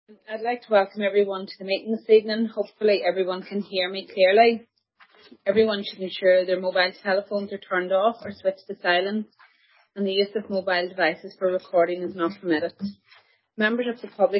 I'd like to welcome everyone to the meeting this evening. Hopefully everyone can hear me clearly. Everyone should ensure their mobile telephones are turned off or switched to silent, and the use of mobile devices for recording is not permitted. Members of the public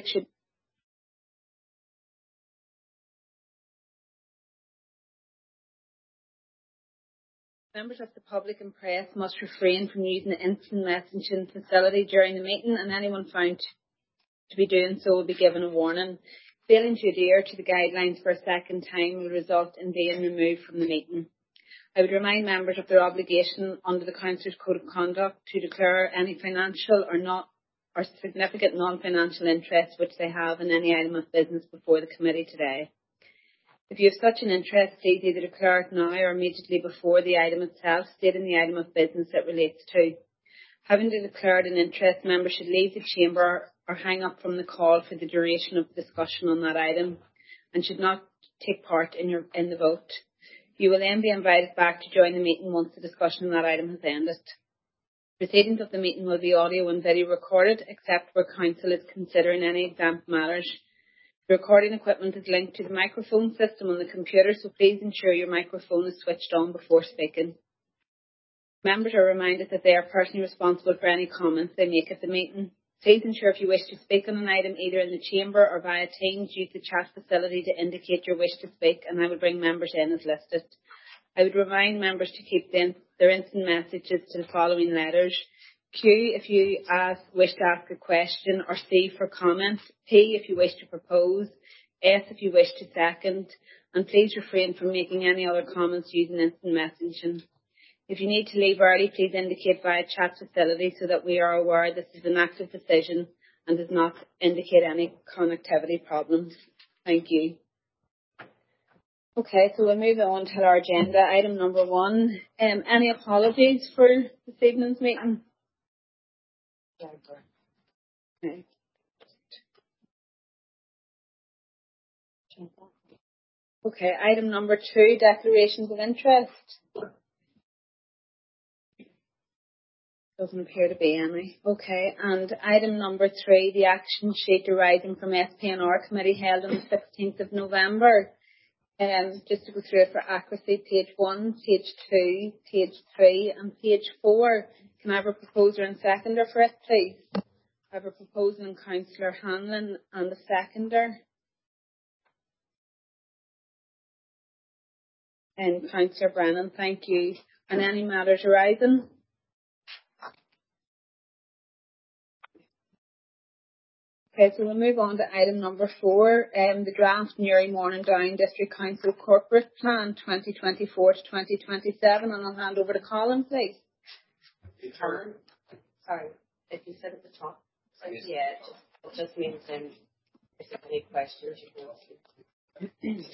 and press must refrain from using the instant messaging facility during the meeting, and anyone found to be doing so will be given a warning. Failing to adhere to the guidelines for a second time will result in being removed from the meeting. I would remind members of their obligation under the Councillors' Code of Conduct to declare any financial or significant non-financial interest which they have in any item of business before the committee today. If you have such an interest, please either declare it now or immediately before the item itself, stating the item of business it relates to. Having declared an interest, members should leave the chamber or hang up from the call for the duration of the discussion on that item and should not take part in the vote. You will then be invited back to join the meeting once the discussion on that item has ended. Proceedings of the meeting will be audio and video recorded, except where council is considering any exempt matters. The recording equipment is linked to the microphone system on the computer, so please ensure your microphone is switched on before speaking. Members are reminded that they are personally responsible for any comments they make at the meeting. Please ensure if you wish to speak on an item either in the chamber or via Teams, use the chat facility to indicate your wish to speak, and I will bring members in as listed. I would remind members to keep their instant messages to the following letters: Q if you wish to ask a question, or C for comment, P if you wish to propose, S if you wish to second, and please refrain from making any other comments using instant messaging. If you need to leave early, please indicate via chat facility so that we are aware this is an active decision and does not indicate any connectivity problems. Thank you. Okay, so we'll move on to our agenda. Item number 1. Any apologies for this evening's meeting? Okay. Okay, item number 2, declarations of interest. Doesn't appear to be any. Okay, and item number 3, the action sheet arising from SPNR committee held on the 16th of November. Just to go through it for accuracy, page 1, page 2, page 3 and page 4. Can I have a proposer and seconder for it, please? I have a proposal in Councillor Hanlon and a seconder. And Councillor Brennan, thank you. And any matters arising? Okay, so we'll move on to item number 4, the draft Newry Morning Down District Council Corporate Plan 2024 to 2027, and I'll hand over to Colin, please. Colin? Sorry, if you said at the top. Yeah, it just means if there's any questions you can ask.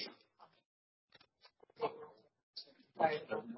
Sorry,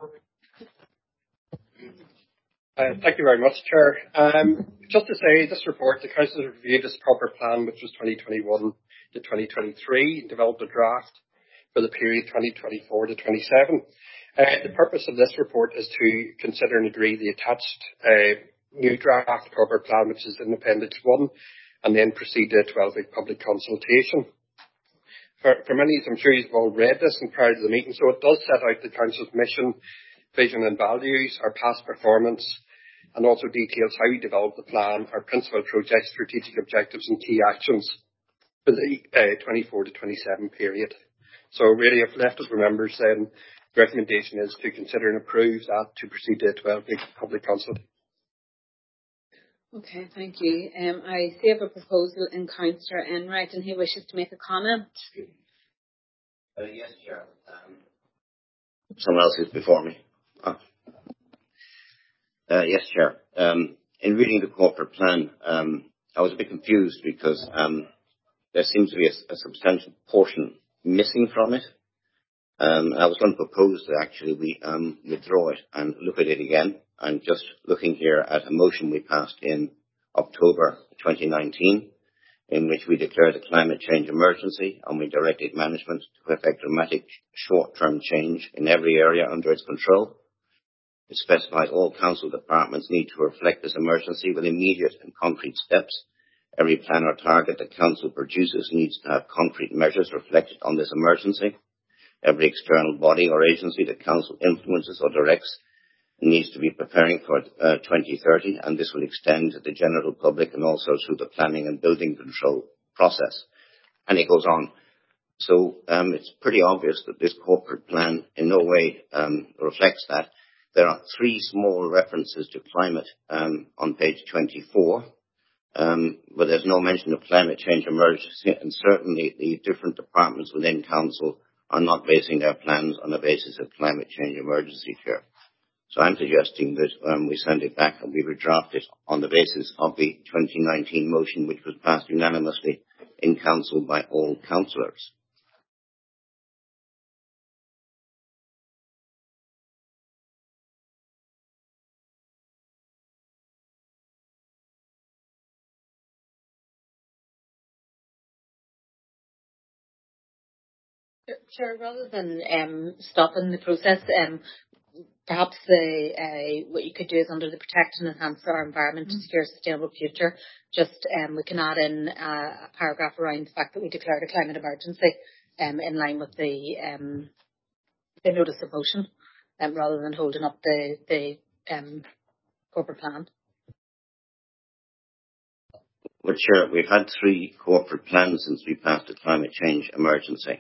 Thank you very much, Chair. Just to say, this report, the Council has reviewed its corporate plan, which was 2021 to 2023, and developed a draft for the period 2024 to 27. The purpose of this report is to consider and agree the attached new draft corporate plan, which is in Appendix 1, and then proceed to a 12-week public consultation. For many, I'm sure you've all read this and prior to the meeting, so it does set out the Council's mission, vision and values, our past performance, and also details how we developed the plan, our principal projects, strategic objectives and key actions for the 24 to 27 period. So really, if left with members, then the recommendation is to consider and approve that to proceed to a 12-week public consultation. Okay, thank you. I see I have a proposal in Councillor Enright, and he wishes to make a comment. Yes, Chair. Someone else is before me. Yes, Chair. In reading the corporate plan, I was a bit confused because there seems to be a substantial portion missing from it. I was going to propose that actually we withdraw it and look at it again. And just looking here at a motion we passed in October 2019, in which we declared a climate change emergency and we directed management to effect dramatic short-term change in every area under its control. It specified all council departments need to reflect this emergency with immediate and concrete steps Every plan or target that Council produces needs to have concrete measures reflected on this emergency. Every external body or agency that Council influences or directs needs to be preparing for 2030, and this will extend to the general public and also through the planning and building control process. And it goes on. So it's pretty obvious that this corporate plan in no way reflects that. There are 3 small references to climate on page 24, but there's no mention of climate change emergency, and certainly the different departments within Council are not basing their plans on the basis of climate change emergency, Chair. So I'm suggesting that we send it back and we redraft it on the basis of the 2019 motion, which was passed unanimously in Council by all councillors. Sure, rather than stopping the process, perhaps what you could do is under the protect and enhance our environment to secure a sustainable future, just we can add in a paragraph around the fact that we declared a climate emergency in line with the notice of motion, rather than holding up the corporate plan. Well, Chair, we've had 3 corporate plans since we passed the climate change emergency.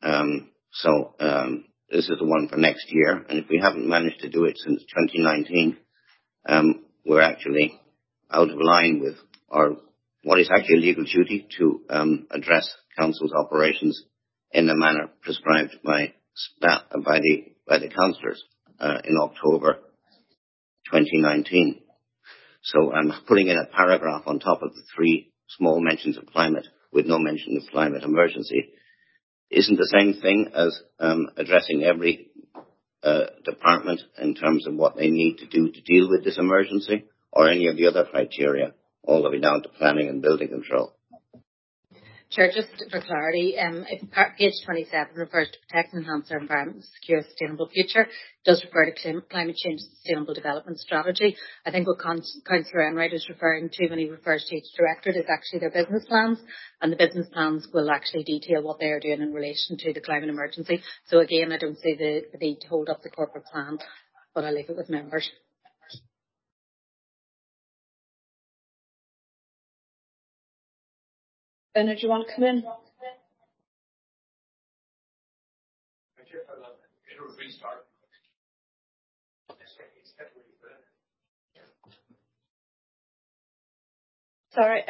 This is the one for next year, and if we haven't managed to do it since 2019, we're actually out of line with what is actually a legal duty to address Council's operations in the manner prescribed by the councillors in October 2019. So I'm putting in a paragraph on top of the 3 small mentions of climate with no mention of climate emergency isn't the same thing as addressing every department in terms of what they need to do to deal with this emergency, or any of the other criteria, all the way down to planning and building control. Chair, just for clarity, if page 27 refers to protect and enhance our environment and secure a sustainable future, it does refer to climate change and sustainable development strategy. I think what Councillor Enright is referring to when he refers to each directorate is actually their business plans, and the business plans will actually detail what they are doing in relation to the climate emergency. So again, I don't see the need to hold up the corporate plan, but I'll leave it with members. Ben, do you want to come in? Sorry,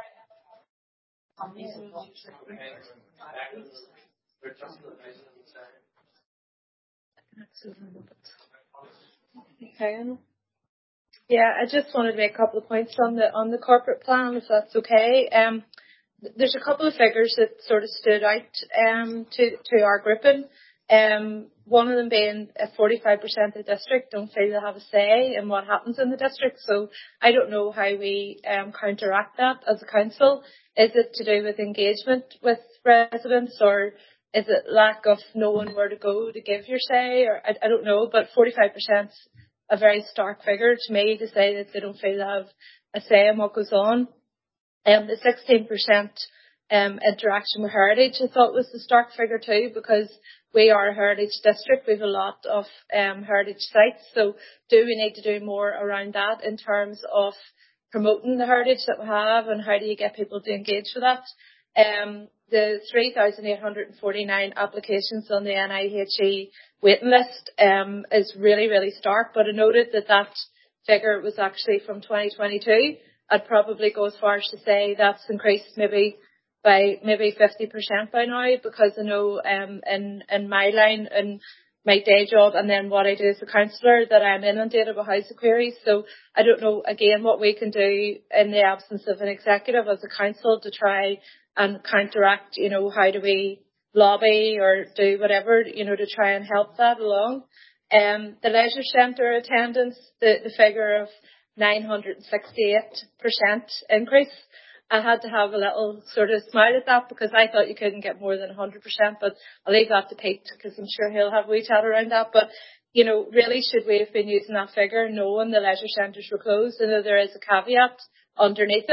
okay. Yeah, I just wanted to make a couple of points on the corporate plan, if that's okay. There's a couple of figures that sort of stood out to our grouping. One of them being 45% of the district don't feel they have a say in what happens in the district. So I don't know how we counteract that as a council. Is it to do with engagement with residents, or is it lack of knowing where to go to give your say? Or I don't know, but 45% is a very stark figure to me to say that they don't feel they have a say in what goes on. The 16% interaction with heritage, I thought, was the stark figure too, because we are a heritage district. We have a lot of heritage sites. So do we need to do more around that in terms of promoting the heritage that we have, and how do you get people to engage with that? The 3,849 applications on the NIHE waiting list is really, really stark, but I noted that figure was actually from 2022. I'd probably go as far as to say that's increased maybe by 50% by now, because I know in my line, in my day job, and then what I do as a councillor, that I'm inundated with housing queries. So I don't know, again, what we can do in the absence of an executive as a council to try and counteract, how do we lobby or do whatever, to try and help that along. The leisure centre attendance, the figure of 968% increase. I had to have a little sort of smile at that, because I thought you couldn't get more than 100%, but I'll leave that to Pete, because I'm sure he'll have a wee chat around that. But, really, should we have been using that figure knowing the leisure centres were closed? I know there is a caveat underneath it,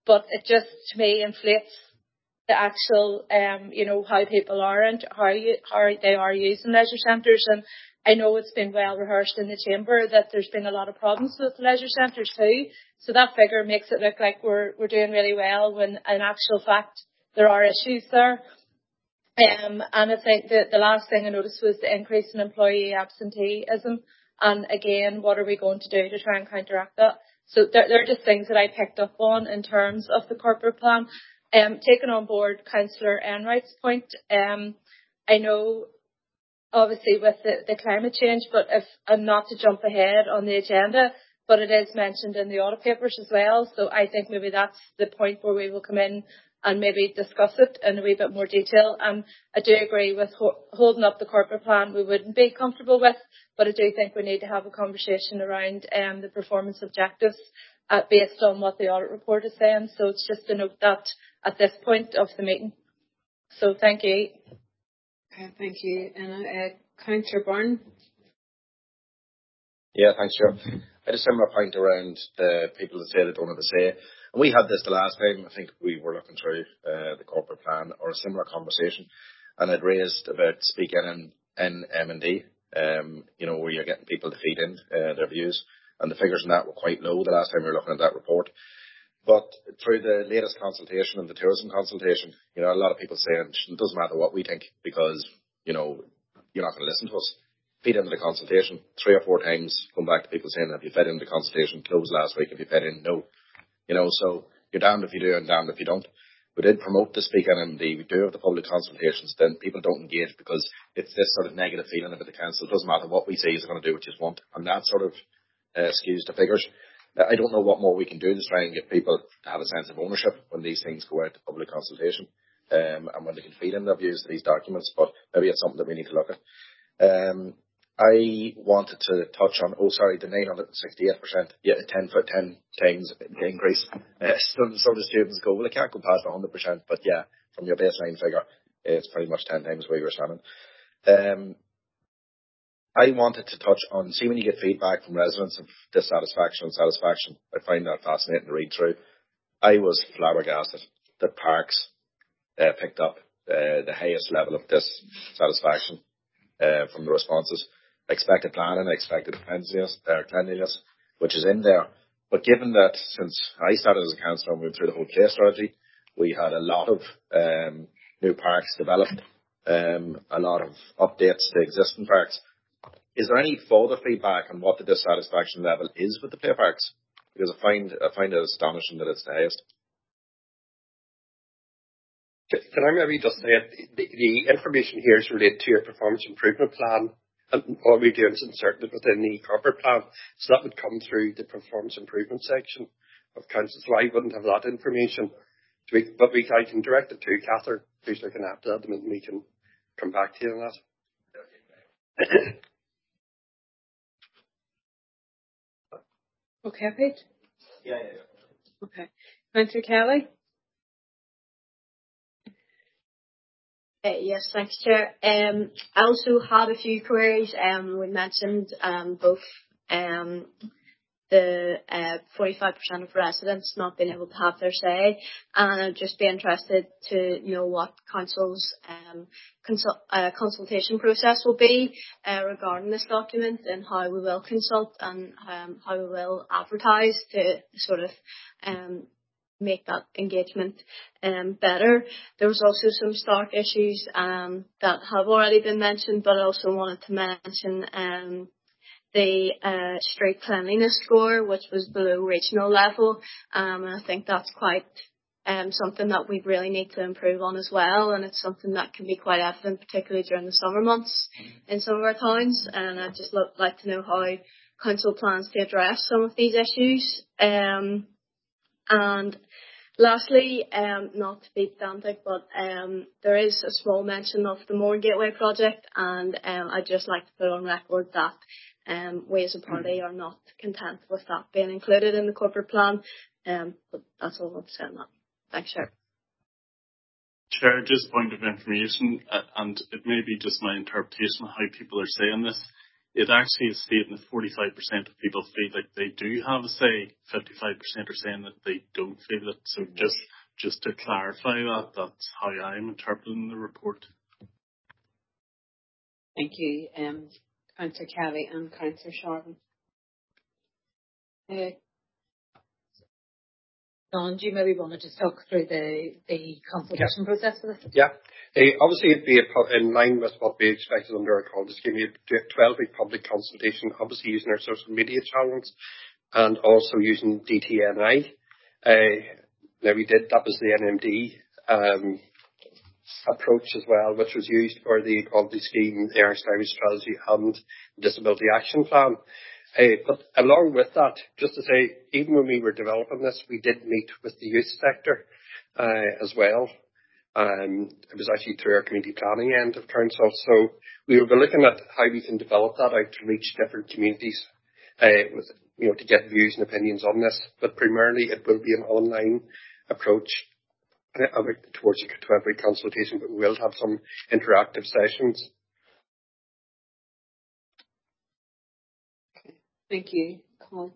but it just, to me, inflates the actual, how people are and how they are using leisure centres. And I know it's been well rehearsed in the chamber that there's been a lot of problems with leisure centres too. So that figure makes it look like we're doing really well when in actual fact there are issues there. And I think that the last thing I noticed was the increase in employee absenteeism. And again, what are we going to do to try and counteract that? So they're just things that I picked up on in terms of the corporate plan. Taking on board Councillor Enright's point, I know obviously with the climate change, but if I'm not to jump ahead on the agenda, but it is mentioned in the audit papers as well. So I think maybe that's the point where we will come in and maybe discuss it in a wee bit more detail. I do agree with holding up the corporate plan we wouldn't be comfortable with, but I do think we need to have a conversation around the performance objectives based on what the audit report is saying. So it's just to note that at this point of the meeting. So thank you. Okay, thank you. And Councillor Byrne. Yeah, thanks, Chair. I had a similar point around the people that say they don't have a say. And we had this the last time. I think we were looking through the corporate plan or a similar conversation, and I'd raised about speaking in M&D, where you're getting people to feed in their views, and the figures on that were quite low the last time we were looking at that report. But through the latest consultation and the tourism consultation, a lot of people saying it doesn't matter what we think because, you're not going to listen to us. Feed into the consultation 3 or 4 times, come back to people saying, have you fed into the consultation? Closed last week. Have you fed in? No. So you're damned if you do and damned if you don't. We did promote the Speak NMD. We do have the public consultations. Then people don't engage because it's this sort of negative feeling about the council. It doesn't matter what we say is going to do what you want. And that sort of skews the figures. I don't know what more we can do to try and get people to have a sense of ownership when these things go out to public consultation and when they can feed in their views to these documents. But maybe it's something that we need to look at. I wanted to touch on, the 968%, 10 times the increase. Some of the students go, well, it can't go past 100%, but yeah, from your baseline figure, it's pretty much 10 times where you were standing. I wanted to touch on, when you get feedback from residents of dissatisfaction and satisfaction, I find that fascinating to read through. I was flabbergasted that Parks picked up the highest level of dissatisfaction from the responses. I expected planning, I expected cleanliness, which is in there. But given that since I started as a councillor and went through the whole play strategy, we had a lot of new parks developed, a lot of updates to existing parks. Is there any further feedback on what the dissatisfaction level is with the play parks? Because I find it astonishing that it's the highest. Can I maybe just say the information here is related to your performance improvement plan, and all we do is insert it within the corporate plan. So that would come through the performance improvement section of council. So I wouldn't have that information. But I can direct it to Catherine, who's looking after that, and we can come back to you on that. Okay, Pete? Yeah. Okay. Councillor Kelly? Yes, thanks, Chair. I also had a few queries. We mentioned both the 45% of residents not being able to have their say, and I'd just be interested to know what council's consultation process will be regarding this document, and how we will consult and how we will advertise to sort of make that engagement better. There was also some stock issues that have already been mentioned, but I also wanted to mention the street cleanliness score, which was below regional level, and I think that's quite something that we really need to improve on as well, and it's something that can be quite evident, particularly during the summer months in some of our towns, and I'd just like to know how council plans to address some of these issues. And lastly, not to be pedantic, but there is a small mention of the Mourne Gateway project, and I'd just like to put on record that we as a party are not content with that being included in the corporate plan, but that's all I'm saying that. Thanks, Chair. Chair, just point of information, and it may be just my interpretation of how people are saying this. it actually is stating that 45% of people feel like they do have a say. 55% are saying that they don't feel it. So just to clarify that, that's how I'm interpreting the report. Thank you, Councillor Kelly and Councillor Sharvin. Don, do you maybe want to just talk through the consultation process for this? Yeah. Obviously, it'd be in line with what we expected under our call to scheme. You do a 12-week public consultation, obviously using our social media channels and also using DTNI. Now we did, that was the NMD approach as well, which was used for the equality scheme, the Irish Language Strategy and Disability Action Plan. But along with that, just to say, even when we were developing this, we did meet with the youth sector as well. It was actually through our community planning end of council. So we will be looking at how we can develop that out to reach different communities with, to get views and opinions on this. But primarily it will be an online approach towards a 12-week consultation, but we will have some interactive sessions. Thank you, Colin.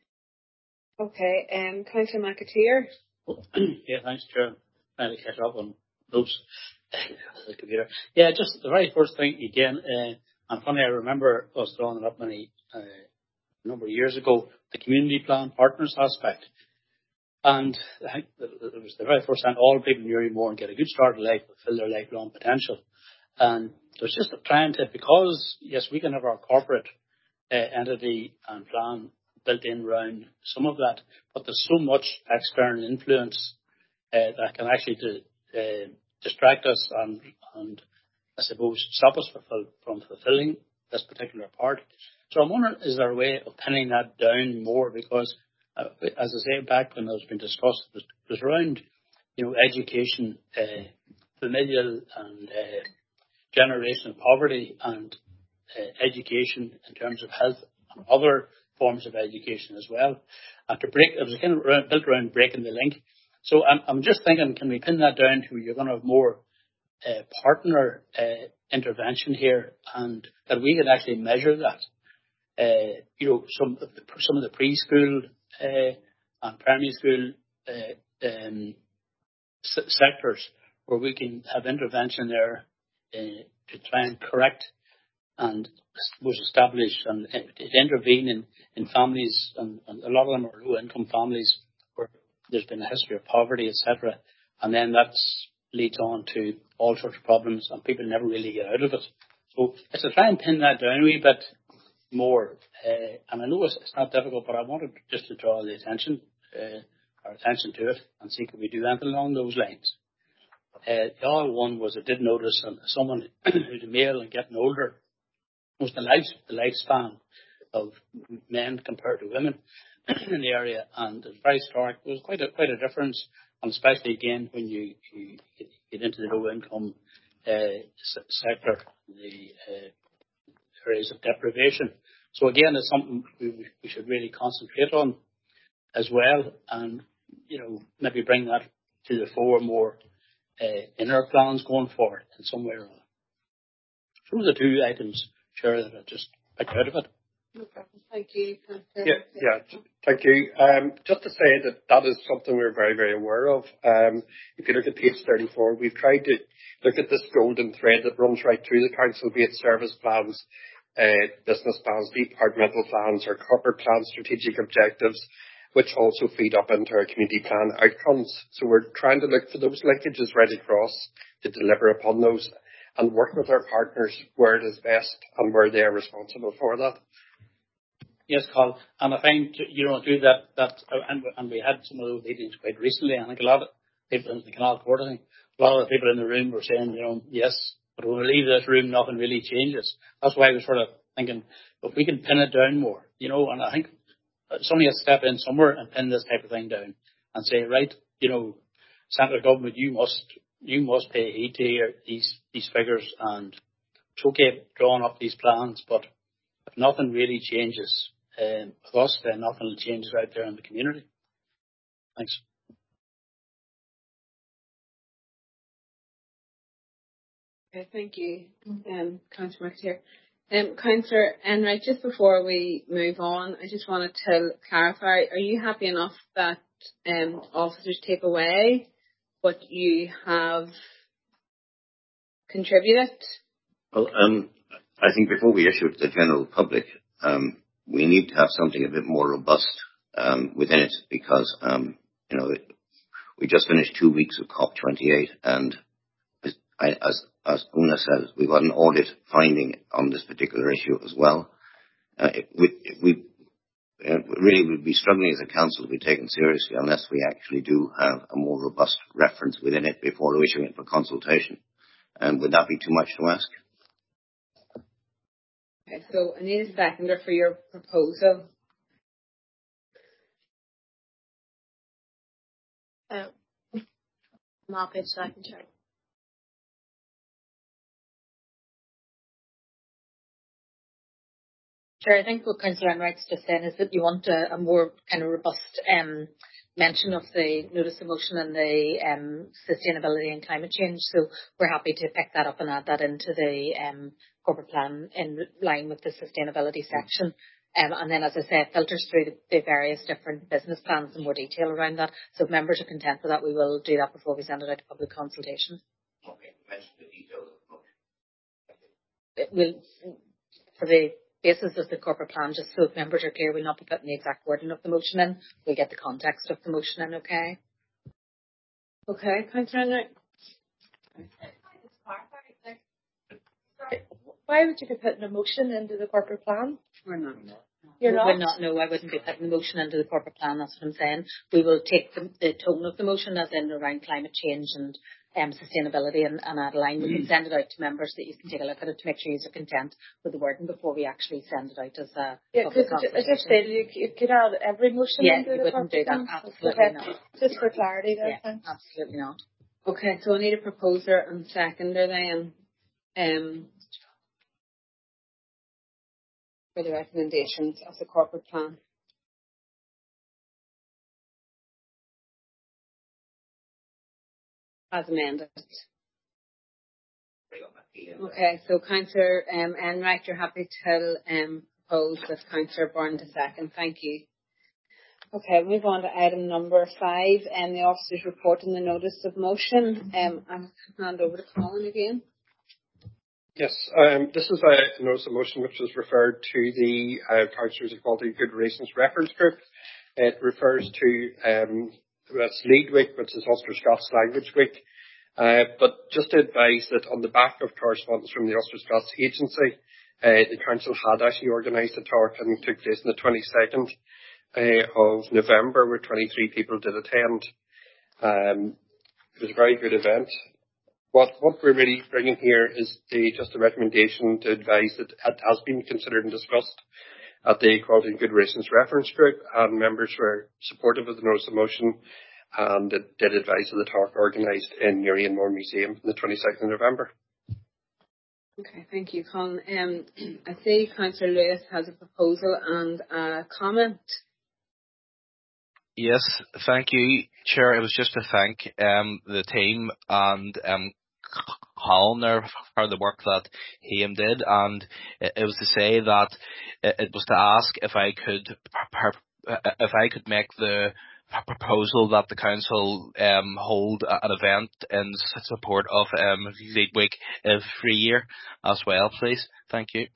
Okay, Councillor McAteer. Yeah, thanks, Chair. Trying to catch up on those the computer. Yeah, just the very first thing again, and funny, I remember us drawing it up a number of years ago, the community plan partners aspect. And I think it was the very first time all people in Urymore get a good start in life, fulfill their lifelong potential. And there's just trying to, because yes, we can have our corporate entity and plan built in around some of that, but there's so much external influence that can actually distract us and I suppose stop us from fulfilling this particular part. So I'm wondering, is there a way of pinning that down more? Because as I say, back when it was being discussed, it was around education, familial and generational poverty, and education in terms of health and other forms of education as well. And to break, it was kind of built around breaking the link. So I'm just thinking, can we pin that down to you're going to have more partner intervention here, and that we can actually measure that? Some of the preschool and primary school sectors where we can have intervention there to try and correct and was established and intervene in families, and a lot of them are low income families where there's been a history of poverty, etc. And then that leads on to all sorts of problems and people never really get out of it. So it's to try and pin that down a wee bit more. And I know it's not difficult, but I wanted just to draw our attention to it and see can we do anything along those lines. The other one was I did notice someone who's a male and getting older was the lifespan of men compared to women in the area, and it's very stark. There was quite a difference, and especially again when you get into the low income sector, the areas of deprivation. So again, it's something we should really concentrate on as well, and maybe bring that to the fore more in our plans going forward in some way or other. So those are two items, Chair, that I just picked out of it. No problem. Thank you. Yeah, thank you. Just to say that is something we're very, very aware of. If you look at page 34, we've tried to look at this golden thread that runs right through the council, be it service plans, business plans, departmental plans, or corporate plans, strategic objectives, which also feed up into our community plan outcomes. So we're trying to look for those linkages right across to deliver upon those and work with our partners where it is best and where they are responsible for that. Yes, Carl. And I find, do that, and we had some of those meetings quite recently. I think a lot of people in the Canal Court, a lot of the people in the room were saying, yes, but when we leave this room, nothing really changes. That's why I was sort of thinking, if we can pin it down more, and I think somebody has to step in somewhere and pin this type of thing down and say, right, central government, you must pay heed to these figures, and it's okay drawing up these plans, but if nothing really changes with us, then nothing will change out there in the community. Thanks. Okay, thank you, Councillor McAteer. Councillor Enright, just before we move on, I just wanted to clarify, are you happy enough that officers take away what you have contributed? Well, I think before we issue it to the general public, we need to have something a bit more robust within it, because we just finished 2 weeks of COP28, and as Una said, we've got an audit finding on this particular issue as well. We really would be struggling as a council to be taken seriously unless we actually do have a more robust reference within it before issuing it for consultation. Would that be too much to ask? Okay, so I need a seconder for your proposal. I'm happy to second, Chair. Chair, I think what Councillor Enright's just saying is that you want a more kind of robust mention of the notice of motion and the sustainability and climate change. So we're happy to pick that up and add that into the corporate plan in line with the sustainability section. And then, as I said, filters through the various different business plans in more detail around that. So if members are content with that, we will do that before we send it out to public consultation. Okay, mention the details of It will, for the basis of the corporate plan, just so if members are clear, we'll not be putting the exact wording of the motion in. We'll get the context of the motion in, okay? Okay, Councillor Enright. Why would you be putting a motion into the corporate plan? We're not. You're not? We're not, no, I wouldn't be putting the motion into the corporate plan, that's what I'm saying. We will take the tone of the motion as in around climate change and sustainability and add a line. We can send it out to members that you can take a look at it to make sure you're content with the wording before we actually send it out as a public consultation. I just said you could add every motion into the wouldn't do that, plan. absolutely not. Just for clarity there. Yeah, absolutely not. Okay, so I need a proposer and seconder then for the recommendations of the corporate plan. As amended. Okay, so Councillor Enright, you're happy to propose with Councillor Byrne to second. Thank you. Okay, move on to item number 5, the officers report and the notice of motion. I'll hand over to Colin again. Yes, this is a notice of motion which was referred to the Councillors Equality and Good Relations Reference Group. It refers to that's Lead Week, which is Ulster Scots Language Week. But just to advise that on the back of correspondence from the Ulster Scots Agency, the Council had actually organised a talk and it took place on the 22nd of November, where 23 people did attend. It was a very good event. What we're really bringing here is just a recommendation to advise that it has been considered and discussed at the Equality and Good Relations Reference Group, and members were supportive of the notice of motion, and it did advise of the talk organised in Newry and Moore Museum on the 22nd of November. Okay, thank you, Colin. I see Councillor Lewis has a proposal and a comment. Yes, thank you, Chair. It was just to thank the team and Colin there for the work that he did, and it was to say that it was to ask if I could make the proposal that the council hold an event in support of Lead Week every year as well, please. Thank you.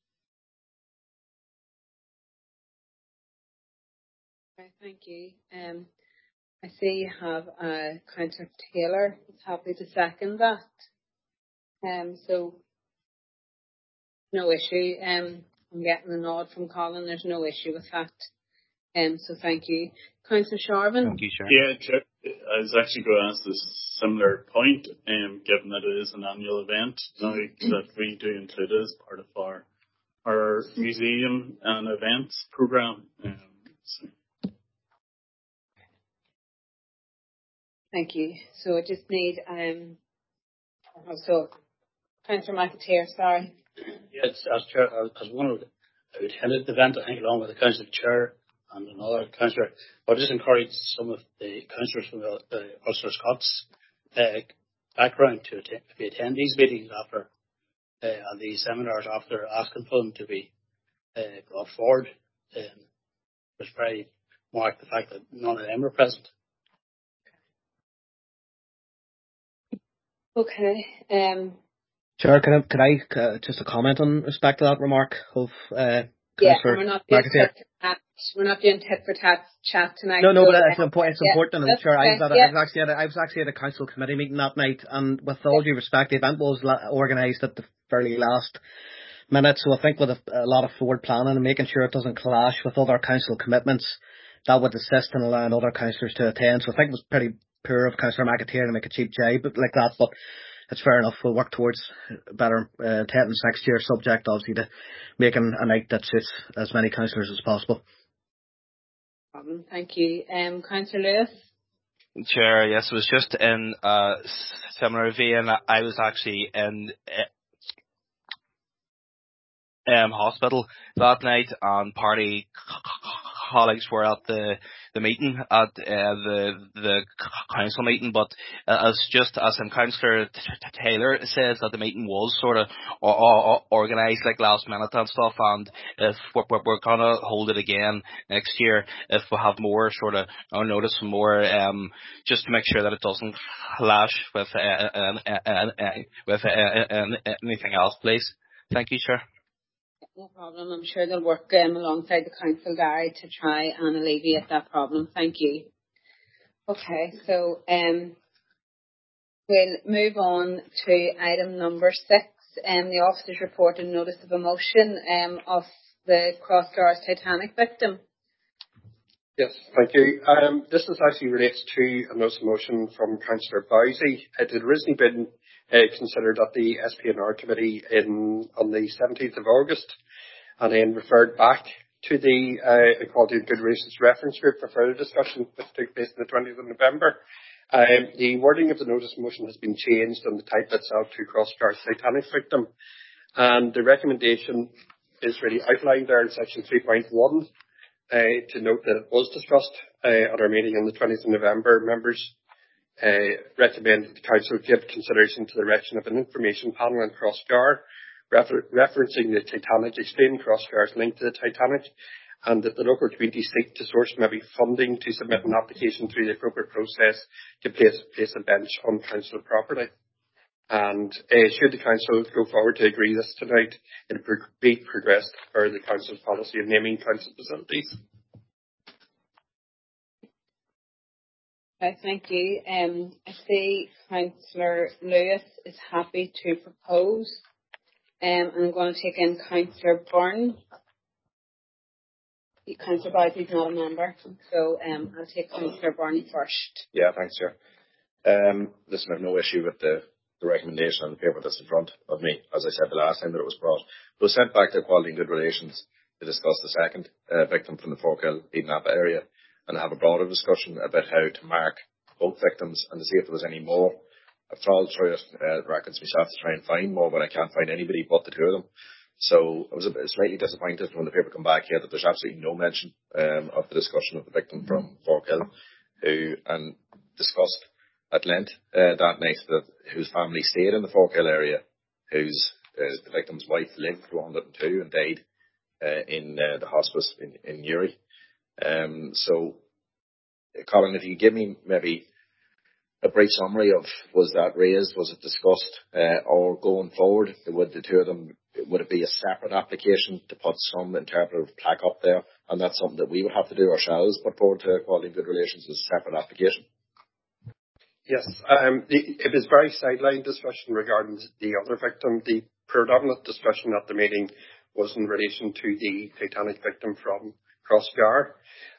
Okay, thank you. I see you have Councillor Taylor who's happy to second that. So no issue. I'm getting a nod from Colin. There's no issue with that. So thank you. Councillor Sharvin. Thank you, Chair. Yeah, Chair, I was actually going to ask this similar point, given that it is an annual event now that we do include it as part of our museum and events programme. Thank you. So I just need so Councillor McAteer, sorry. Yes, as Chair, as one of who attended the event, I think along with the Council Chair and another Councillor, I'll just encourage some of the Councillors from the Ulster Scots background to attend these meetings after on these seminars after asking for them to be brought forward. Was very marked the fact that none of them were present. Okay. Chair, could I just a comment on respect to that remark of Councillor McAteer? We're not doing tit for tat chat tonight. No, but it's important. Chair, I was actually at a council committee meeting that night, and with all due respect, the event was organised at the fairly last minute, so I think with a lot of forward planning and making sure it doesn't clash with other council commitments, that would assist in allowing other councillors to attend. So I think it was pretty poor of Councillor McAteer to make a cheap jibe like that, but it's fair enough. We'll work towards better attendance next year, subject obviously to making a night that suits as many councillors as possible. Thank you. Councillor Lewis? Chair, yes, it was just in similar vein. I was actually in hospital that night, and party colleagues were at the meeting, at the council meeting, but as Councillor Taylor says, that the meeting was sort of organised like last minute and stuff, and if we're gonna hold it again next year, if we have more sort of notice, more just to make sure that it doesn't clash with anything else, please. Thank you, Chair. No problem. I'm sure they'll work alongside the council guy to try and alleviate that problem. Thank you. Okay, so we'll move on to item number 6, the officer's report and notice of a motion of the Crossgars Titanic victim. Yes, thank you. This actually relates to a notice of motion from Councillor Bowsey. It had originally been considered at the SPNR committee on the 17th of August, and then referred back to the Equality and Good Relations Reference Group for further discussion, which took place on the 20th of November. The wording of the notice of motion has been changed and the title itself to Crossgars Titanic victim, and the recommendation is really outlined there in section 3.1. To note that it was discussed at our meeting on the 20th of November. Members recommend that the Council give consideration to the erection of an information panel on Crossgar, referencing the Titanic, explaining Crossgar's link to the Titanic, and that the local community seek to source maybe funding to submit an application through the appropriate process to place a bench on Council property. And should the Council go forward to agree this tonight, it will be progressed for the Council's policy of naming Council facilities. Thank you. I see Councillor Lewis is happy to propose. I'm going to take in Councillor Byrne. Councillor Bowsey is not a member, so I'll take Councillor Byrne first. Yeah, thanks, Chair. Listen, I have no issue with the recommendation on the paper that's in front of me. As I said the last time that it was brought, it was sent back to Equality and Good Relations to discuss the second victim from the Forkhill Eden Napa area and have a broader discussion about how to mark both victims and to see if there was any more. I've trawled through records myself to try and find more, but I can't find anybody but the two of them. So I was a bit slightly disappointed when the paper come back here that there's absolutely no mention of the discussion of the victim from Forkhill, who and discussed at length that night that whose family stayed in the Forkhill area, whose the victim's wife lived for 102 and died in the hospice in Newry. So, Colin, if you give me maybe a brief summary of, was that raised, was it discussed, or going forward, would the two of them, would it be a separate application to put some interpretive plaque up there, and that's something that we would have to do ourselves, put forward to Equality and Good Relations as a separate application? Yes, it was very sideline discussion regarding the other victim. The predominant discussion at the meeting was in relation to the Titanic victim from Crossgar.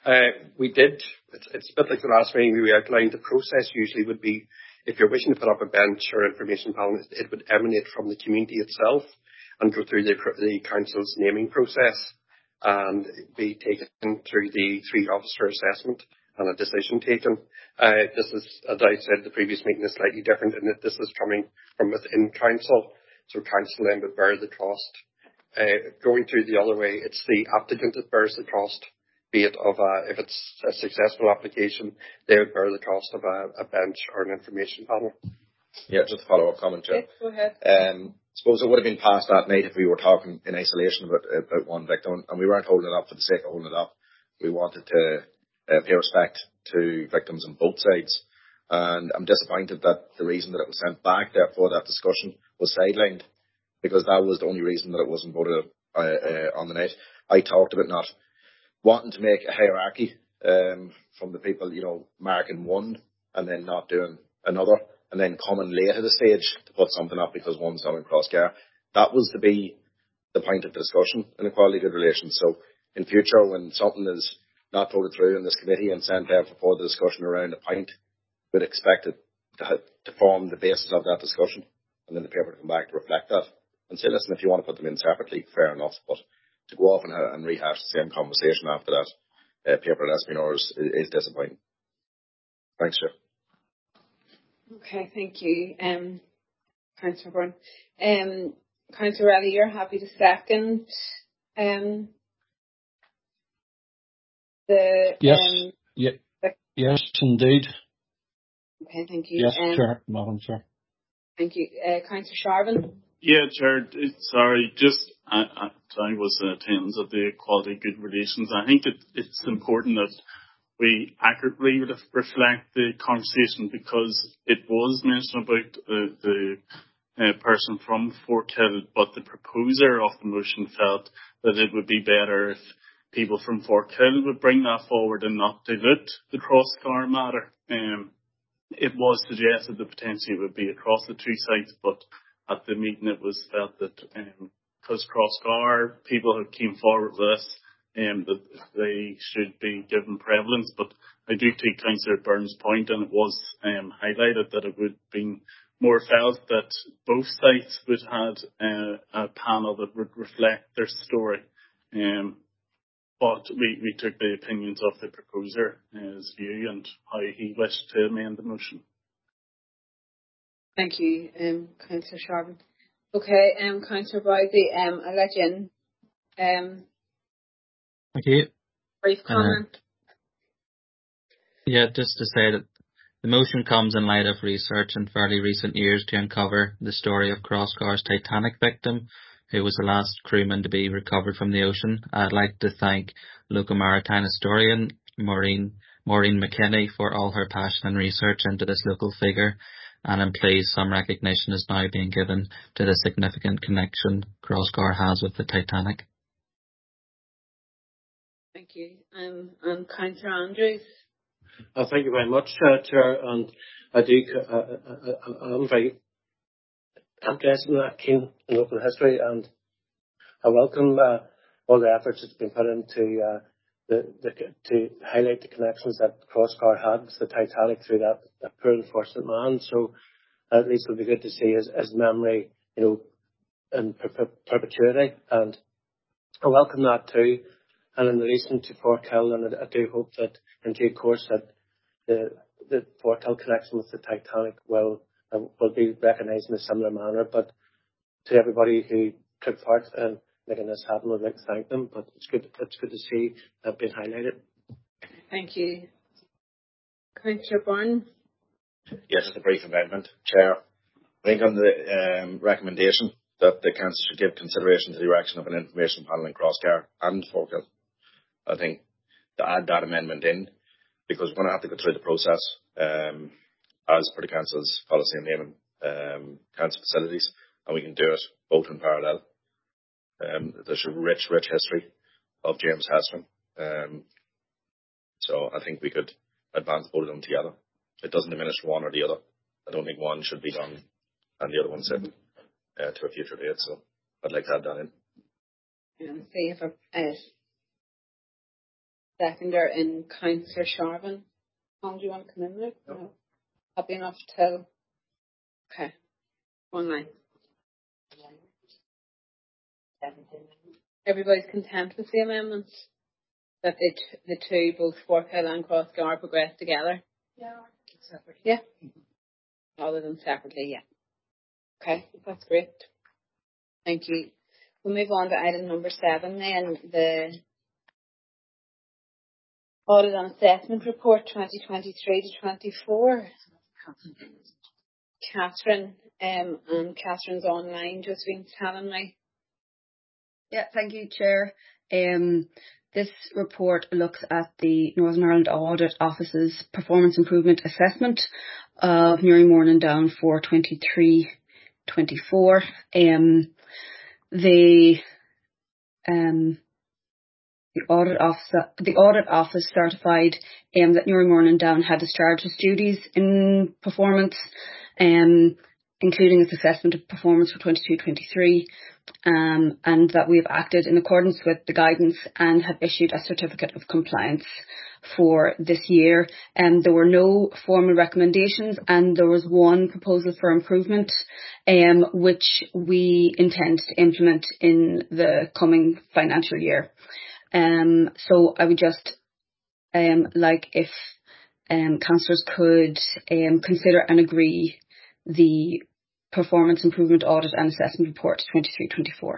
It's a bit like the last meeting we outlined. The process usually would be, if you're wishing to put up a bench or information panel, it would emanate from the community itself and go through the council's naming process and be taken through the 3-officer assessment and a decision taken. This is, as I said, the previous meeting is slightly different in that this is coming from within council, so council then would bear the cost. Going through the other way, it's the applicant that bears the cost, be it of if it's a successful application, they would bear the cost of a bench or an information panel. Yeah, just a follow-up comment, Chair. Yes, go ahead. Suppose it would have been past that night if we were talking in isolation about one victim, and we weren't holding it up for the sake of holding it up. We wanted to pay respect to victims on both sides. And I'm disappointed that the reason that it was sent back there for that discussion was sidelined, because that was the only reason that it wasn't voted on the night. I talked about not wanting to make a hierarchy from the people, marking one and then not doing another, and then coming late at the stage to put something up because one's down in Crossgar. That was to be the point of discussion in Equality Good Relations. So in future, when something is not voted through in this committee and sent out for further discussion around a point, we'd expect it to form the basis of that discussion, and then the paper to come back to reflect that and say, listen, if you want to put them in separately, fair enough, but to go off and rehash the same conversation after that paper that's been ours is disappointing. Thanks, Chair. Okay, thank you, Councillor Byrne. Councillor Riley, you're happy to second the... Yes, yes, indeed. Okay, thank you. Yes, Chair, Madam Chair. Thank you. Councillor Sharvin? Yeah, Chair, sorry, I was in attendance at the Equality Good Relations. I think it's important that we accurately reflect the conversation, because it was mentioned about the person from Forkhill, but the proposer of the motion felt that it would be better if people from Forkhill would bring that forward and not dilute the Crossgar matter. It was suggested that potentially it would be across the two sites, but at the meeting it was felt that because Crossgar people who came forward with this, that they should be given prevalence. But I do take Councillor Byrne's point, and it was highlighted that it would be more felt that both sites would have a panel that would reflect their story. But we took the opinions of the proposer, his view, and how he wished to amend the motion. Thank you, Councillor Sharvin. Okay, Councillor Bowsy, I'll let you in. Thank you. Brief comment. Yeah, just to say that the motion comes in light of research in fairly recent years to uncover the story of Crossgar's Titanic victim, who was the last crewman to be recovered from the ocean. I'd like to thank local maritime historian Maureen McKinney for all her passion and research into this local figure, and I'm pleased some recognition is now being given to the significant connection Crossgar has with the Titanic. Thank you. And Councillor Andrews. Thank you very much, Chair, and I'm very interested in that keen in local history, and I welcome all the efforts that's been put into to highlight the connections that Crossgar had with the Titanic through that poor unfortunate man. So at least it'll be good to see his memory, in perpetuity, and I welcome that too. And in relation to Forkhill, and I do hope that in due course that the Forkhill connection with the Titanic will be recognised in a similar manner. But to everybody who took part in making this happen, I'd like to thank them. But it's good to see that being highlighted. Thank you. Councillor Byrne. Yes, just a brief amendment, Chair. I think on the recommendation that the Council should give consideration to the erection of an information panel in Crossgar and Forkhill. I think to add that amendment in, because we're going to have to go through the process as per the Council's policy on naming council facilities, and we can do it both in parallel. There's a rich history of James Heston, so I think we could advance both of them together. It doesn't diminish one or the other. I don't think one should be done and the other one sit to a future date, so I'd like to add that in. And see if a seconder in Councillor Sharvin. How do you want to come in there? No. Happy enough till... Okay. One line. Everybody's content with the amendments? That the two, both Forkhill and Crossgar, progress together? Yeah. Separately. Yeah. Rather than separately, yeah. Okay, that's great. Thank you. We'll move on to item number 7 then, the Audit and Assessment Report 2023 to 24. Catherine, and Catherine's online, Josephine's telling me. Yeah, thank you, Chair. This report looks at the Northern Ireland Audit Office's performance improvement assessment of Newry Morning Down for 23-24. The audit office certified that Newry Morning Down had discharged its duties in performance, including its assessment of performance for 22-23, and that we have acted in accordance with the guidance and have issued a certificate of compliance for this year. There were no formal recommendations, and there was one proposal for improvement, which we intend to implement in the coming financial year. So I would just like if councillors could consider and agree the performance improvement audit and assessment report 23-24.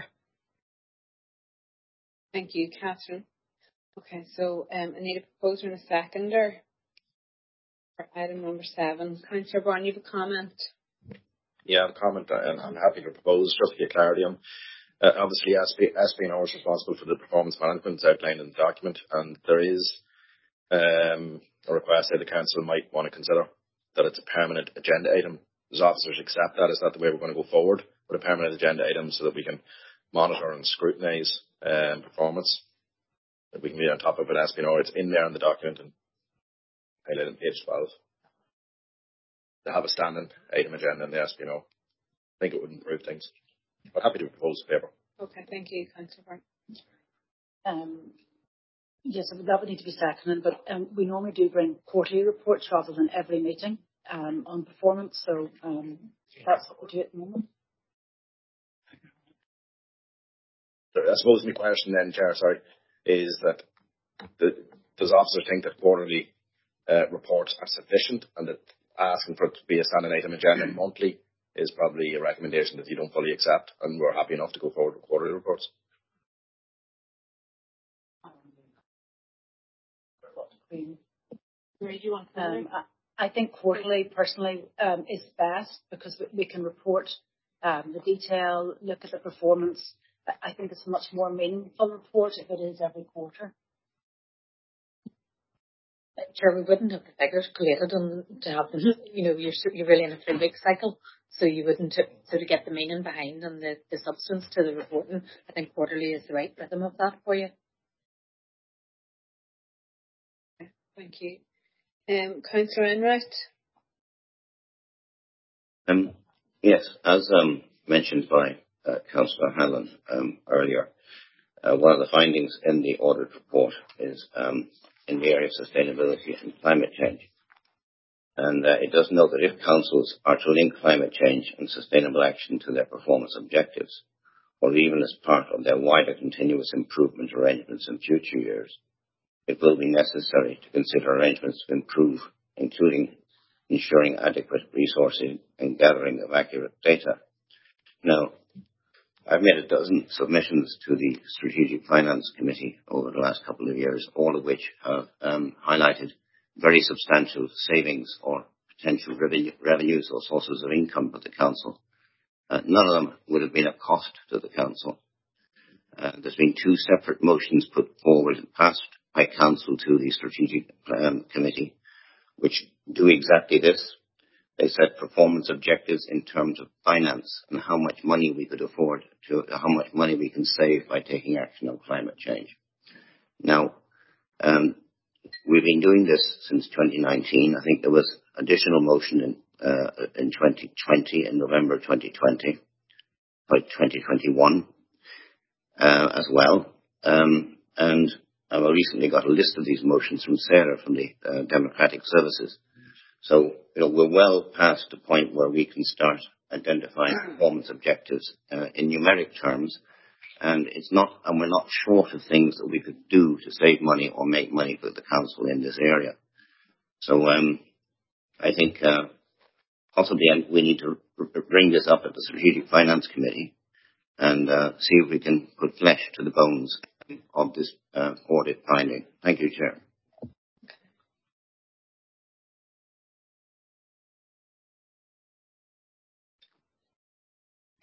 Thank you, Catherine. Okay, so I need a proposer and a seconder for item number 7. Councillor Byrne, you have a comment? Yeah, a comment, and I'm happy to propose, just to get clarity on. Obviously, SPNR is responsible for the performance management outlined in the document, and there is a request that the council might want to consider that it's a permanent agenda item. Does officers accept that? Is that the way we're going to go forward with a permanent agenda item so that we can monitor and scrutinise performance? That we can be on top of it, SPNR. It's in there in the document and highlighted on page 12. To have a standing item agenda in the SPNR. I think it would improve things. But happy to propose a paper. Okay, thank you, Councillor Byrne. Yes, that would need to be seconded, but we normally do bring quarterly reports rather than every meeting on performance, so that's what we do at the moment. So I suppose my question then, Chair, is that does officers think that quarterly reports are sufficient, and that asking for it to be a standing item agenda monthly is probably a recommendation that you don't fully accept, and we're happy enough to go forward with quarterly reports? I think quarterly, personally, is best because we can report the detail, look at the performance. I think it's a much more meaningful report if it is every quarter. Sure, we wouldn't have the figures collated to have them. You're really in a 3-week cycle, so you wouldn't sort of get the meaning behind and the substance to the reporting. I think quarterly is the right rhythm of that for you. Thank you. Councillor Enright? Yes, as mentioned by Councillor Hanlon earlier, one of the findings in the audit report is in the area of sustainability and climate change. And it does note that if councils are to link climate change and sustainable action to their performance objectives, or even as part of their wider continuous improvement arrangements in future years, it will be necessary to consider arrangements to improve, including ensuring adequate resourcing and gathering of accurate data. Now, I've made a dozen submissions to the Strategic Finance Committee over the last couple of years, all of which have highlighted very substantial savings or potential revenues or sources of income for the council. None of them would have been a cost to the council. There's been 2 separate motions put forward and passed by council to the Strategic Committee, which do exactly this. They set performance objectives in terms of finance and how much money we could afford to, how much money we can save by taking action on climate change. Now, we've been doing this since 2019. I think there was additional motion in 2020, in November 2020, by 2021 as well. And I recently got a list of these motions from Sarah from the Democratic Services. So, we're well past the point where we can start identifying performance objectives in numeric terms, and we're not short of things that we could do to save money or make money for the council in this area. So, I think possibly we need to bring this up at the Strategic Finance Committee and see if we can put flesh to the bones of this audit finding. Thank you, Chair.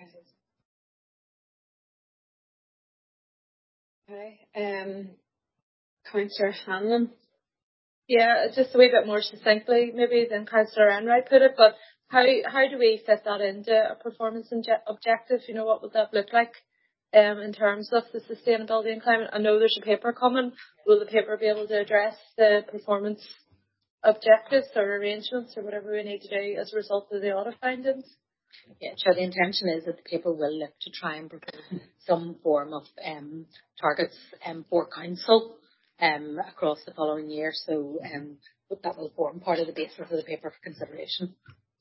Okay. Councillor Hanlon. Yeah, just a wee bit more succinctly maybe than Councillor Enright put it, but how do we fit that into a performance objective? You know, what would that look like in terms of the sustainability and climate? I know there's a paper coming. Will the paper be able to address the performance objectives or arrangements or whatever we need to do as a result of the audit findings? Yeah, sure. The intention is that the paper will look to try and propose some form of targets for council across the following year. So that will form part of the basis of the paper for consideration.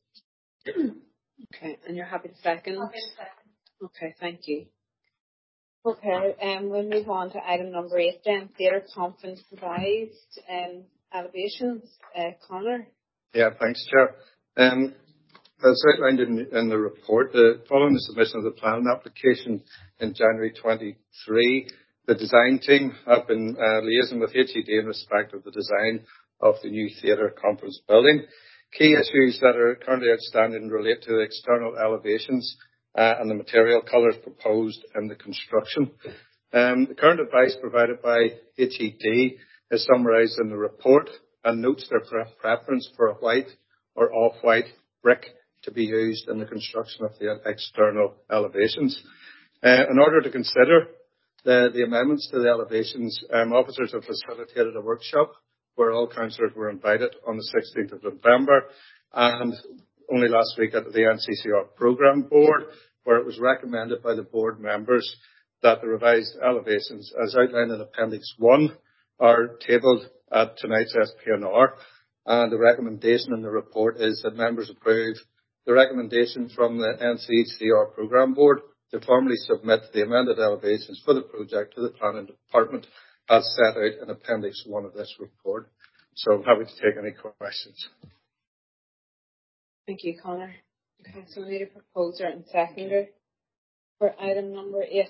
Okay, and you're happy to second? Okay, thank you. Okay, we'll move on to item number 8 then, theatre conference revised elevations. Conor? Yeah, thanks, Chair. As outlined in the report, following the submission of the planning application in January 23, the design team have been liaising with HED in respect of the design of the new theatre conference building. Key issues that are currently outstanding relate to the external elevations and the material colours proposed in the construction. The current advice provided by HED is summarised in the report and notes their preference for a white or off-white brick to be used in the construction of the external elevations. In order to consider the amendments to the elevations, officers have facilitated a workshop where all councillors were invited on the 16th of November, and only last week at the NCCR Programme Board, where it was recommended by the board members that the revised elevations, as outlined in Appendix 1, are tabled at tonight's SPNR, and the recommendation in the report is that members approve the recommendation from the NCCR Programme Board to formally submit the amended elevations for the project to the Planning Department as set out in Appendix 1 of this report. So I'm happy to take any questions. Thank you, Conor. Okay, so we need a proposer and seconder for item number 8.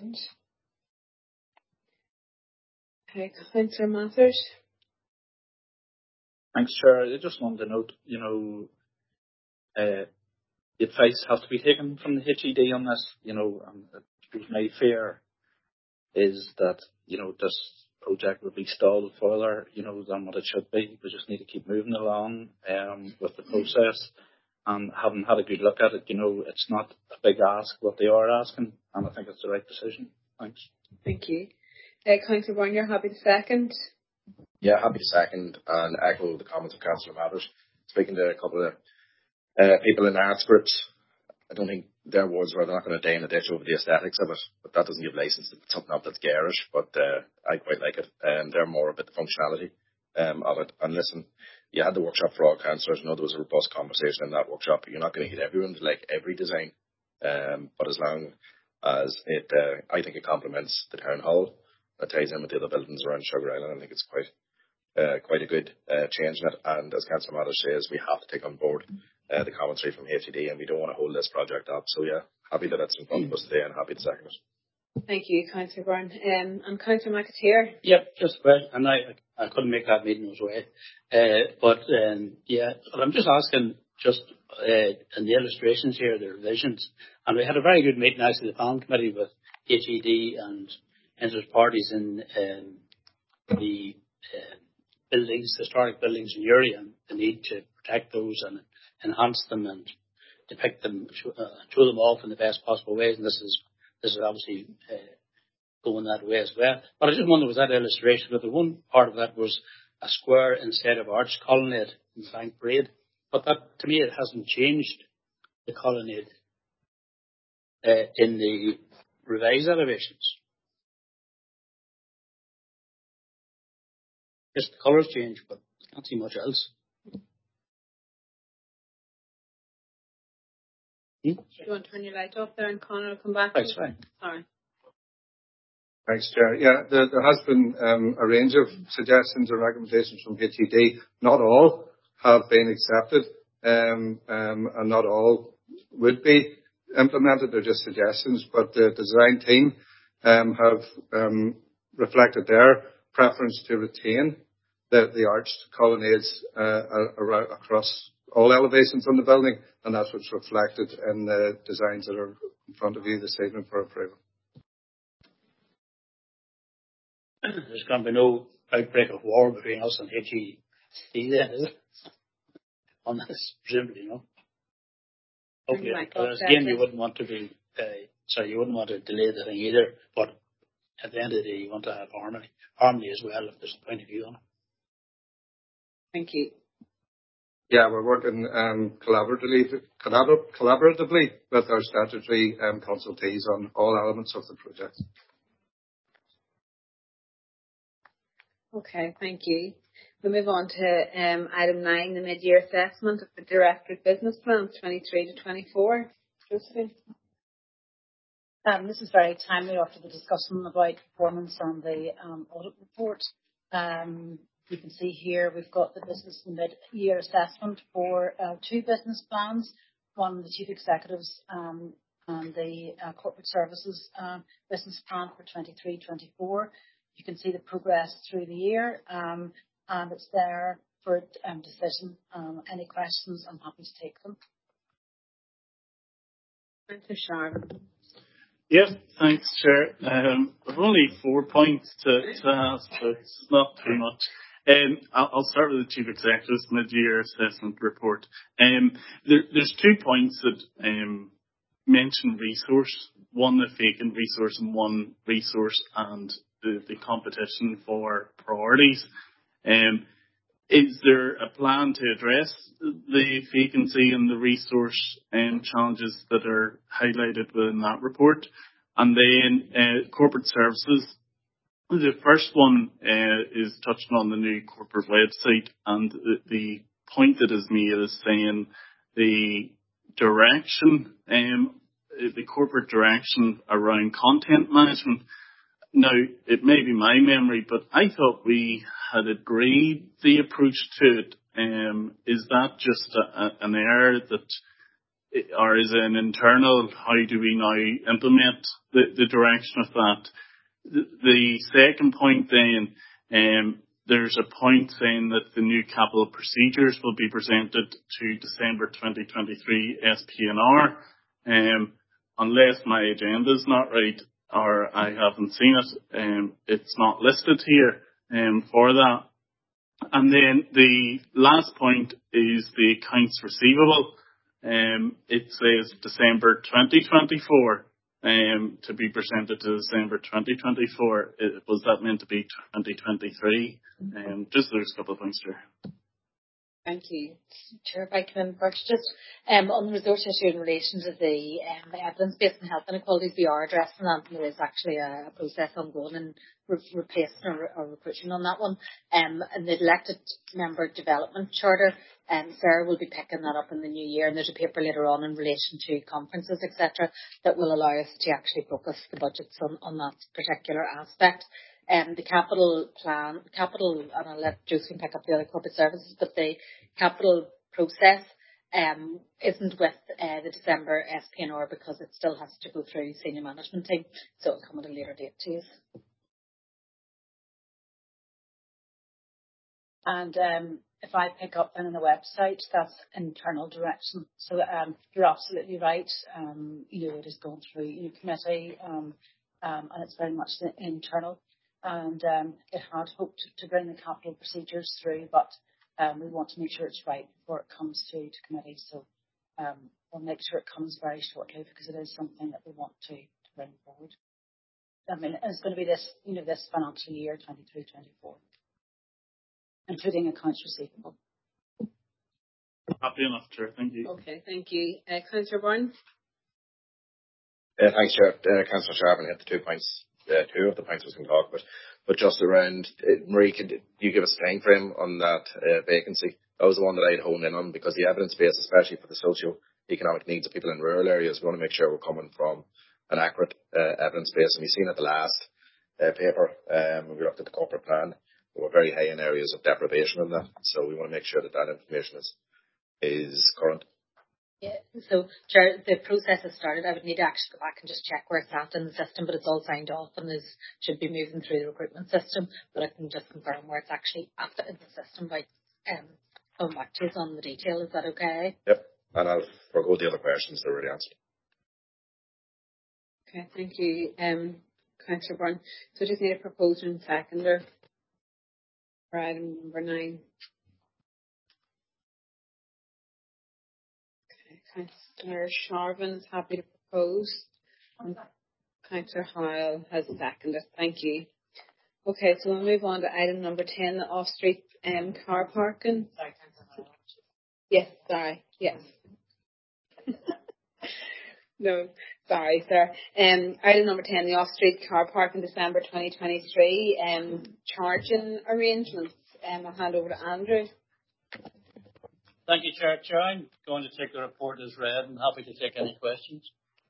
Okay, Councillor Mathers. Thanks, Chair. I just wanted to note, the advice has to be taken from the HED on this. My fear is that, this project will be stalled further, than what it should be. We just need to keep moving along with the process. And having had a good look at it, it's not a big ask what they are asking, and I think it's the right decision. Thanks. Thank you. Councillor Byrne, you're happy to second? Yeah, happy to second and echo the comments of Councillor Mathers. Speaking to a couple of people in arts groups, I don't think their words were they're not going to die in a ditch over the aesthetics of it, but that doesn't give license to put something up that's garish, but I quite like it. They're more about the functionality of it. And listen, you had the workshop for all councillors. I know there was a robust conversation in that workshop. You're not going to get everyone to like every design, but as long as it, I think it complements the town hall, that ties in with the other buildings around Sugar Island. I think it's quite a good change in it. And as Councillor Mathers says, we have to take on board the commentary from HED, and we don't want to hold this project up. So yeah, happy that it's in front of us today and happy to second it. Thank you, Councillor Byrne. And Councillor McAteer. Yep, just quick. And I couldn't make that meeting as well. But I'm just asking, in the illustrations here, the revisions, and we had a very good meeting actually, the planning committee with HED and interested parties in the buildings, historic buildings in Uri, and the need to protect those and enhance them and depict them, show them off in the best possible ways. And this is obviously going that way as well. But I just wonder, was that illustration, but the one part of that was a square instead of arch colonnade in Bank Parade. But that, to me, it hasn't changed the colonnade in the revised elevations. Just the colours change, but I can't see much else. Do you want to turn your light off there and Conor will come back? That's fine. Sorry. Thanks, Chair. Yeah, there has been a range of suggestions and recommendations from HED. Not all have been accepted, and not all would be implemented. They're just suggestions, but the design team have reflected their preference to retain the arched colonnades across all elevations on the building, and that's what's reflected in the designs that are in front of you this evening for approval. There's going to be no outbreak of war between us and HEC then, is it? On this, presumably, no? Okay, again, you wouldn't want to be, you wouldn't want to delay the thing either, but at the end of the day, you want to have harmony as well, if there's a point of view on it. Thank you. Yeah, we're working collaboratively with our statutory consultees on all elements of the project. Okay, thank you. We move on to item 9, the mid-year assessment of the Directorate Business Plans 23 to 24. Josephine. This is very timely after the discussion about performance on the audit report. You can see here we've got the business mid-year assessment for 2 business plans, one the Chief Executive's and the Corporate Services business plan for 23-24. You can see the progress through the year, and it's there for decision. Any questions, I'm happy to take them. Councillor Sharp. Yes, thanks, Chair. I've only 4 points to ask, but it's not too much. I'll start with the Chief Executive's mid-year assessment report. There's 2 points that mention resource. One, the vacant resource, and one, resource and the competition for priorities. Is there a plan to address the vacancy and the resource challenges that are highlighted within that report? And then corporate services. The first one is touching on the new corporate website, and the point that is made is saying the direction, the corporate direction around content management. Now, it may be my memory, but I thought we had agreed the approach to it. Is that just an error or is it an internal, how do we now implement the direction of that? The second point then, there's a point saying that the new capital procedures will be presented to December 2023 SPNR. Unless my agenda is not right, or I haven't seen it, it's not listed here for that. And then the last point is the accounts receivable. It says December 2024 to be presented to December 2024. Was that meant to be 2023? Just those couple of things there. Thank you. Chair, if I come in first, just on the resource issue in relation to the evidence-based and health inequalities, we are addressing that. There is actually a process ongoing in replacing or recruiting on that one. And the elected member development charter, Sarah will be picking that up in the new year, and there's a paper later on in relation to conferences, etc., that will allow us to actually focus the budgets on that particular aspect. The capital plan, and I'll let Josephine pick up the other corporate services, but the capital process isn't with the December SPNR because it still has to go through senior management team, so it'll come at a later date to you. And if I pick up then on the website, that's internal direction. So you're absolutely right. It is going through committee, and it's very much internal. And it had hoped to bring the capital procedures through, but we want to make sure it's right before it comes to committee. So we'll make sure it comes very shortly because it is something that we want to bring forward. I mean, it's going to be this, this financial year, 23-24, including accounts receivable. Happy enough, Chair. Thank you. Okay, thank you. Councillor Byrne. Thanks, Chair. Councillor Sharp had the 2 points. 2 of the points I was going to talk about, but just around, Marie, could you give us a time frame on that vacancy? That was the one that I'd honed in on, because the evidence base, especially for the socio-economic needs of people in rural areas, we want to make sure we're coming from an accurate evidence base. And we've seen at the last paper, when we looked at the corporate plan, we were very high in areas of deprivation in that. So we want to make sure that information is current. Yeah, so Chair, the process has started. I would need to actually go back and just check where it's at in the system, but it's all signed off and should be moving through the recruitment system. But I can just confirm where it's actually at in the system by coming back to us on the detail. Is that okay? Yep, and I'll forego the other questions that were already answered. Okay, thank you, Councillor Byrne. So just need a proposer and seconder for item number 9. Okay, Councillor Sharvin is happy to propose. And Councillor Hoyle has seconded. Thank you. Okay, so we'll move on to item number 10, the off-street car parking. Yes, sorry. Yes. No, sorry, sir. Item number 10, the off-street car park in December 2023, charging arrangements. I'll hand over to Andrew. Thank you, Chair. Chair, I'm going to take the report as read and happy to take any questions.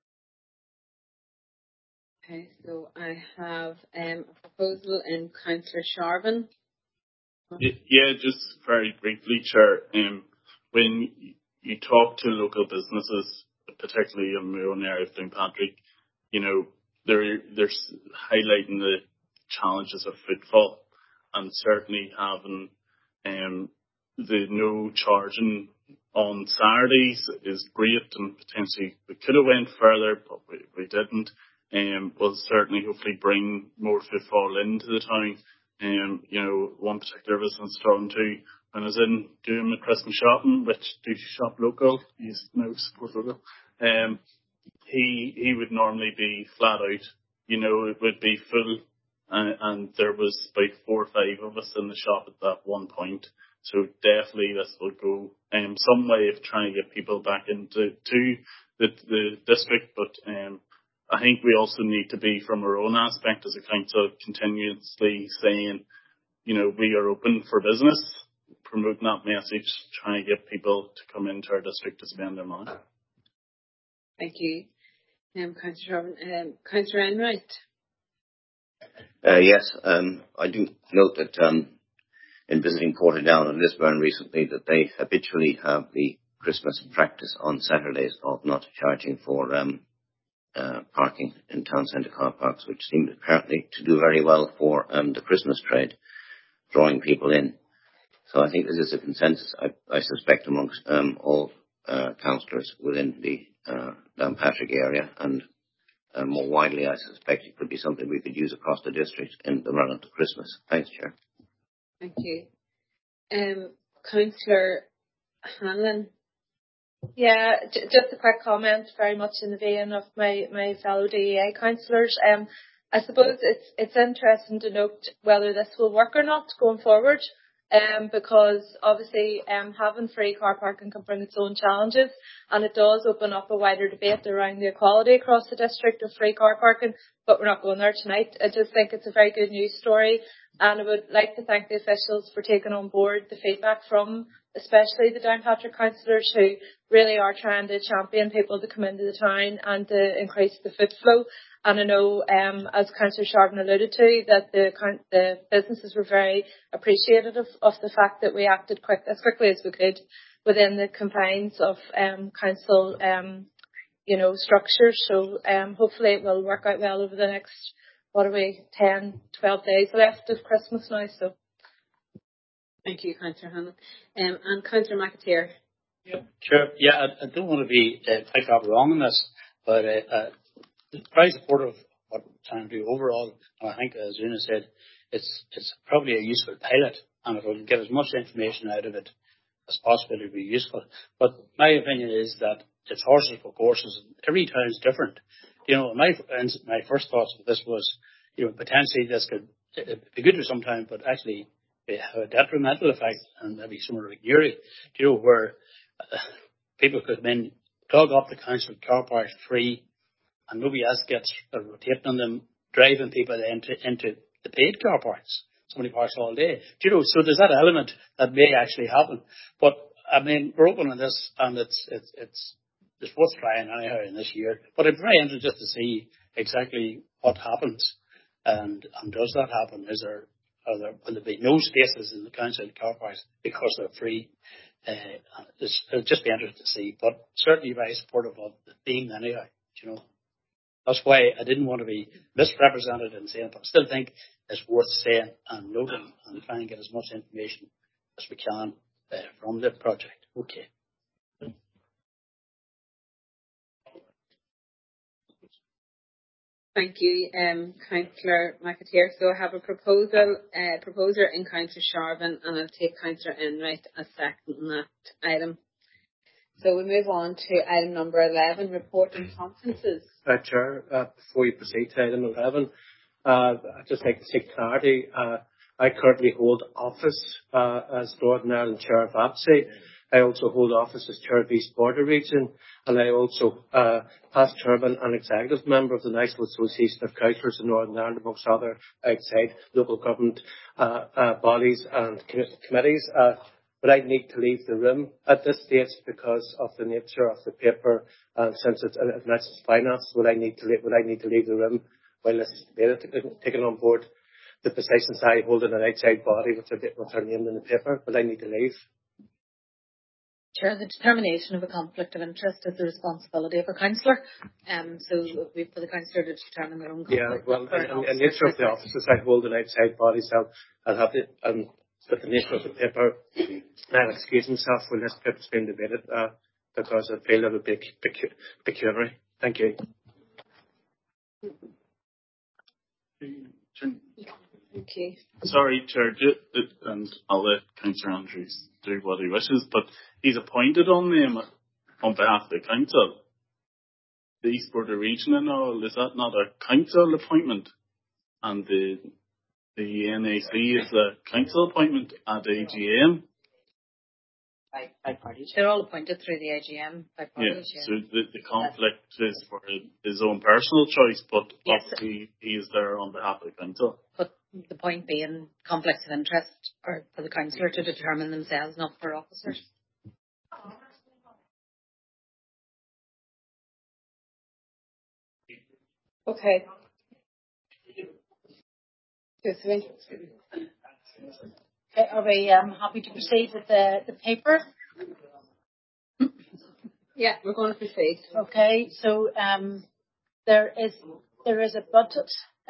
Okay, so I have a proposal in Councillor Sharvin. Yeah, just very briefly, Chair. When you talk to local businesses, particularly in my own area of Downpatrick, you know, they're highlighting the challenges of footfall, and certainly having the no charging on Saturdays is great, and potentially we could have went further, but we didn't. Will certainly hopefully bring more footfall into the town. You know, one particular business talking to when I was in doing my Christmas shopping, which do shop local, he's now support local. He would normally be flat out, you know, it would be full, and there was about 4 or 5 of us in the shop at that one point. So definitely this will go some way of trying to get people back into the district, but I think we also need to be, from our own aspect as a council, continuously saying, you know, we are open for business, promoting that message, trying to get people to come into our district to spend their money. Thank you, Councillor Sharvin. Councillor Enright. Yes, I do note that in visiting Portadown and Lisburn recently that they habitually have the Christmas practice on Saturdays of not charging for parking in town centre car parks, which seemed apparently to do very well for the Christmas trade, drawing people in. So I think this is a consensus, I suspect, amongst all councillors within the Downpatrick area, and more widely, I suspect it could be something we could use across the district in the run-up to Christmas. Thanks, Chair. Thank you. Councillor Hanlon. Yeah, just a quick comment, very much in the vein of my fellow DEA councillors. I suppose it's interesting to note whether this will work or not going forward, because obviously having free car parking can bring its own challenges, and it does open up a wider debate around the equality across the district of free car parking, but we're not going there tonight. I just think it's a very good news story, and I would like to thank the officials for taking on board the feedback from especially the Downpatrick councillors, who really are trying to champion people to come into the town and to increase the foot flow. And I know, as Councillor Sharvin alluded to, that the businesses were very appreciative of the fact that we acted as quickly as we could within the confines of council, structures. So hopefully it will work out well over the next, 10, 12 days left of Christmas now. So. Thank you, Councillor Hanlon. And Councillor McAteer. Yeah, sure. Yeah, I don't want to be quite wrong on this, but very supportive of what we're trying to do overall. And I think, as Una said, it's probably a useful pilot, and if we can get as much information out of it as possible, it'll be useful. But my opinion is that it's horses for courses. Every town is different. You know, my first thoughts of this was, potentially this could be good for some time, but actually it have a detrimental effect, and maybe somewhere like Newry, where people could then clog up the council car parks free, and nobody else gets rotating on them, driving people into the paid car parks. Somebody parks all day. So there's that element that may actually happen. But I mean, we're open on this, and it's worth trying anyhow in this year. But I'm very interested just to see exactly what happens, and does that happen? Will there be no spaces in the council car parks because they're free? It'll just be interesting to see, but certainly very supportive of the theme anyhow. That's why I didn't want to be misrepresented in saying it, but I still think it's worth saying and noting, and trying to get as much information as we can from the project. Okay. Thank you, Councillor McAteer. So I have a proposer in Councillor Sharvin, and I'll take Councillor Enright as second on that item. So we move on to item number 11, report on conferences. Chair, before you proceed to item 11, I'd just like to seek clarity. I currently hold office as Northern Ireland Chair of APSI. I also hold office as Chair of East Border Region, and I also past Chairman and Executive Member of the National Association of Councillors in Northern Ireland, amongst other outside local government bodies and committees. But I need to leave the room at this stage because of the nature of the paper, and since it's finance, would I need to leave the room while this is debated, taking on board the positions I hold in an outside body, which are named in the paper, but I need to leave. Chair, the determination of a conflict of interest is the responsibility of a councillor. So it would be for the councillor to determine their own conflict. Yeah, well, in the nature of the offices I hold in outside bodies, I'll have to, with the nature of the paper, I'll excuse myself when this paper's being debated because I feel it would be pecuniary. Thank you. Okay. Sorry, Chair, and I'll let Councillor Andrews do what he wishes, but he's appointed on them on behalf of the council. The East Border Region and all, is that not a council appointment? And the NAC is a council appointment at AGM? By parties. They're all appointed through the AGM by parties. Yeah, so the conflict is for his own personal choice, but yes, obviously he is there on behalf of the council. But the point being, conflicts of interest are for the councillor to determine themselves, not for officers. Okay. Okay, are we happy to proceed with the paper? Yeah, we're going to proceed. Okay, so there is a budget.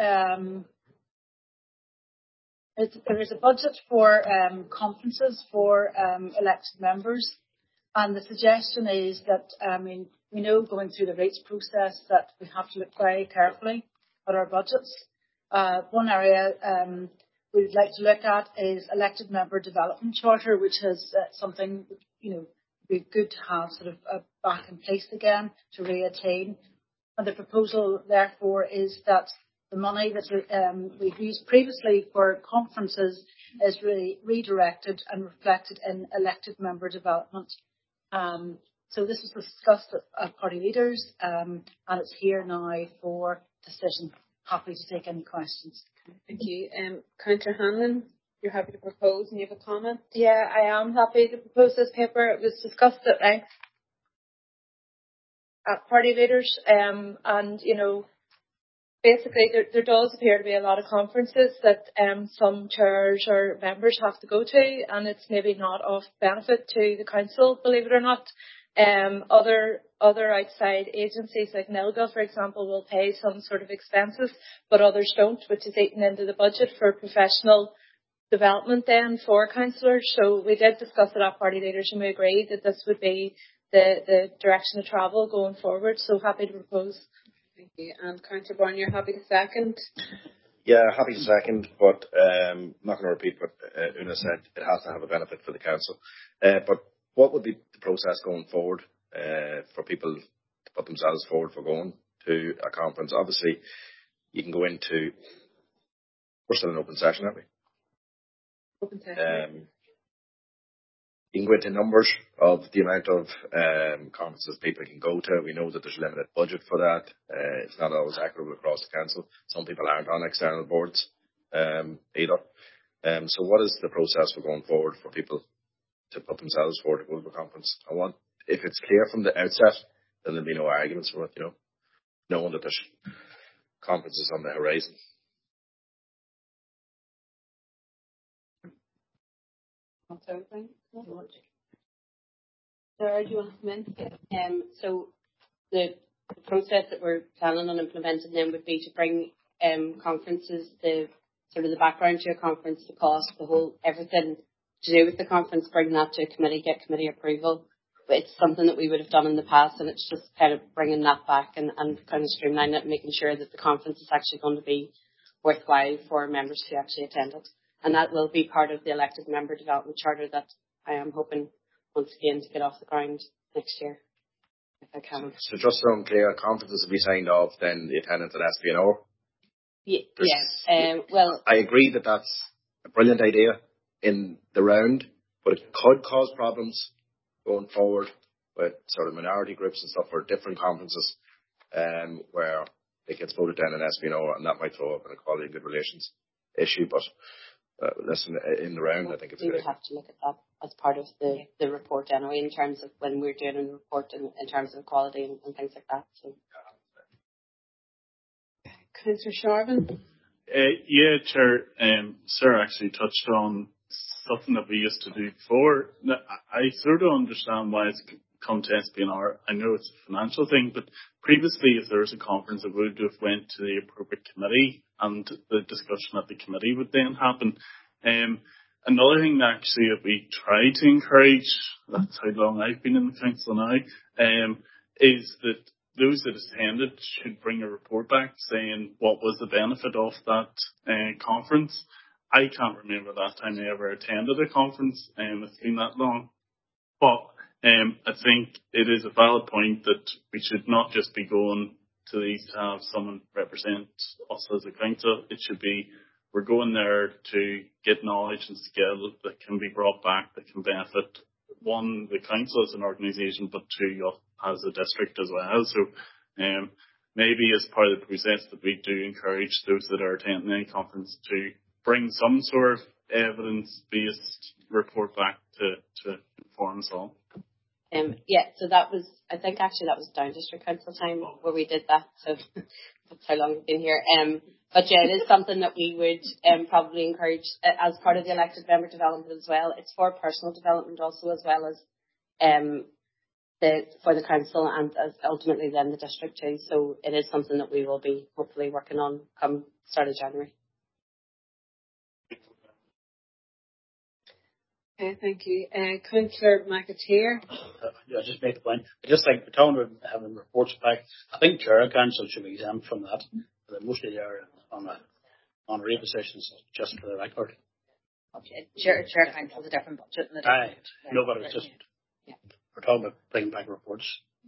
There is a budget for conferences for elected members, and the suggestion is that we know going through the rates process that we have to look very carefully at our budgets. One area we'd like to look at is elected member development charter, which is something be good to have sort of back in place again to reattain. And the proposal, therefore, is that the money that we've used previously for conferences is really redirected and reflected in elected member development. So this was discussed at party leaders, and it's here now for decision. Happy to take any questions. Thank you. Councillor Hanlon, you're happy to propose and you have a comment? Yeah, I am happy to propose this paper. It was discussed at length at party leaders, and basically there does appear to be a lot of conferences that some chairs or members have to go to, and it's maybe not of benefit to the council, believe it or not. Other outside agencies like NILGA, for example, will pay some sort of expenses, but others don't, which is eaten into the budget for professional development then for councillors. So we did discuss it at party leaders, and we agreed that this would be the direction of travel going forward. So happy to propose. Thank you. And Councillor Byrne, you're happy to second? Yeah, happy to second, but I'm not going to repeat what Una said. It has to have a benefit for the council. But what would be the process going forward for people to put themselves forward for going to a conference? Obviously, you can go into... We're still in open session, aren't we? Open session. You can go into numbers of the amount of conferences people can go to. We know that there's a limited budget for that. It's not always equitable across the council. Some people aren't on external boards either. So what is the process for going forward for people to put themselves forward to go to a conference? If it's clear from the outset, then there'll be no arguments for it, knowing that there's conferences on the horizon. Sarah, do you want to come in? So the process that we're planning on implementing then would be to bring conferences, the background to a conference, the cost, the whole, everything to do with the conference, bring that to a committee, get committee approval, it's something that we would have done in the past, and it's just kind of bringing that back and kind of streamlining it and making sure that the conference is actually going to be worthwhile for members who actually attend it. And that will be part of the elected member development charter that I am hoping once again to get off the ground next year, if I can. So just so I'm clear, conferences will be signed off, then the attendance at SPNO? Yeah. Well, I agree that that's a brilliant idea in the round, but it could cause problems going forward with sort of minority groups and stuff for different conferences, where it gets voted down in SPNO, and that might throw up an equality and good relations issue. But listen, in the round, I think it's. We would have to look at that as part of the report anyway, in terms of when we're doing a report in terms of equality and things like that. So. Councillor Sharvin? Yeah, Chair. Sarah actually touched on something that we used to do before. Now, I sort of understand why it's come to SPNR. I know it's a financial thing, but previously, if there was a conference, it would have went to the appropriate committee, and the discussion at the committee would then happen. Another thing actually that we try to encourage, that's how long I've been in the council now, is that those that attended should bring a report back saying what was the benefit of that conference. I can't remember that time I ever attended a conference, it's been that long. But I think it is a valid point that we should not just be going to these to have someone represent us as a council. It should be, we're going there to get knowledge and skill that can be brought back, that can benefit, one, the council as an organisation, but two, as a district as well. So maybe as part of the process that we do encourage those that are attending any conference to bring some sort of evidence-based report back to inform us all. So that was, I think actually that was Down District Council time where we did that, so that's how long we've been here. But yeah, it is something that we would probably encourage as part of the elected member development as well. It's for personal development also, as well as for the council and as ultimately then the district too. So it is something that we will be hopefully working on come start of January. Okay, thank you. Councillor McAteer. I just made the point. I just think the town would having reports back. I think Chair Council should be exempt from that. Mostly they are on repositions, just for the record. Okay, Chair Council has a different budget. Right. No, but it's just we're talking about bringing back reports.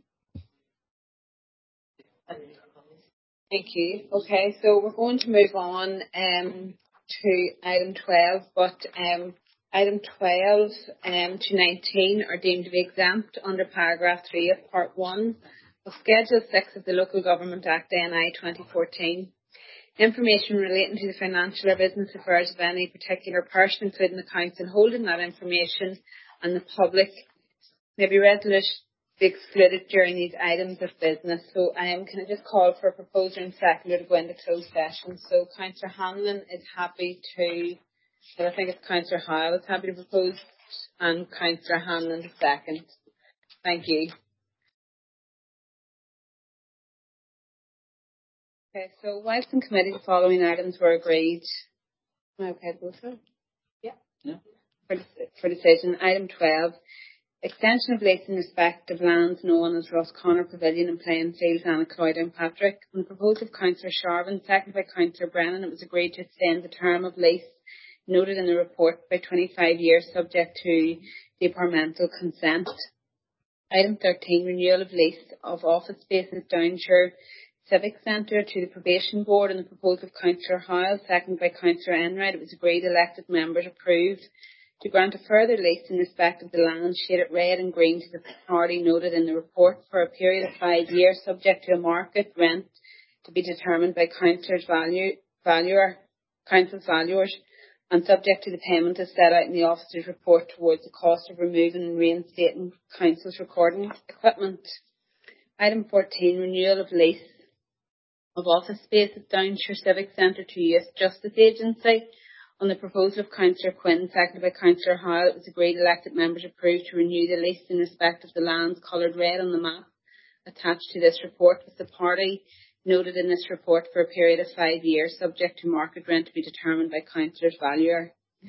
Thank you. Okay, so we're going to move on to item 12, but item 12 to 19 are deemed to be exempt under paragraph 3 of part 1 of Schedule 6 of the Local Government Act NI 2014. Information relating to the financial or business affairs of any particular person, including the council holding that information, and the public may be excluded during these items of business. So can I just call for a proposer and seconder to go into closed session? So Councillor Hanlon is happy to, well, I think it's Councillor Howell is happy to propose, and Councillor Hanlon the second. Thank you. Okay, so whilst in committee the following items were agreed. Okay, go for it. Yeah. For decision, item 12. Extension of lease in respect of lands known as Rosconnor Pavilion and Playing Fields, Annacloyd and Patrick. On the proposal of Councillor Sharvin, seconded by Councillor Brennan, it was agreed to extend the term of lease noted in the report by 25 years, subject to departmental consent. Item 13, renewal of lease of office spaces Downshire Civic Centre to the Probation Board. On the proposal of Councillor Howell, seconded by Councillor Enright, it was agreed elected members approved to grant a further lease in respect of the land shaded red and green to the party noted in the report for a period of 5 years, subject to a market rent to be determined by council's valuers, and subject to the payment as set out in the officer's report towards the cost of removing and reinstating council's recording equipment. Item 14, renewal of lease of office space at Downshire Civic Centre to Youth Justice Agency. On the proposal of Councillor Quinn, seconded by Councillor Howell, it was agreed elected members approved to renew the lease in respect of the lands coloured red on the map attached to this report, with the party noted in this report for a period of 5 years, subject to market rent to be determined by Councillor's valuer.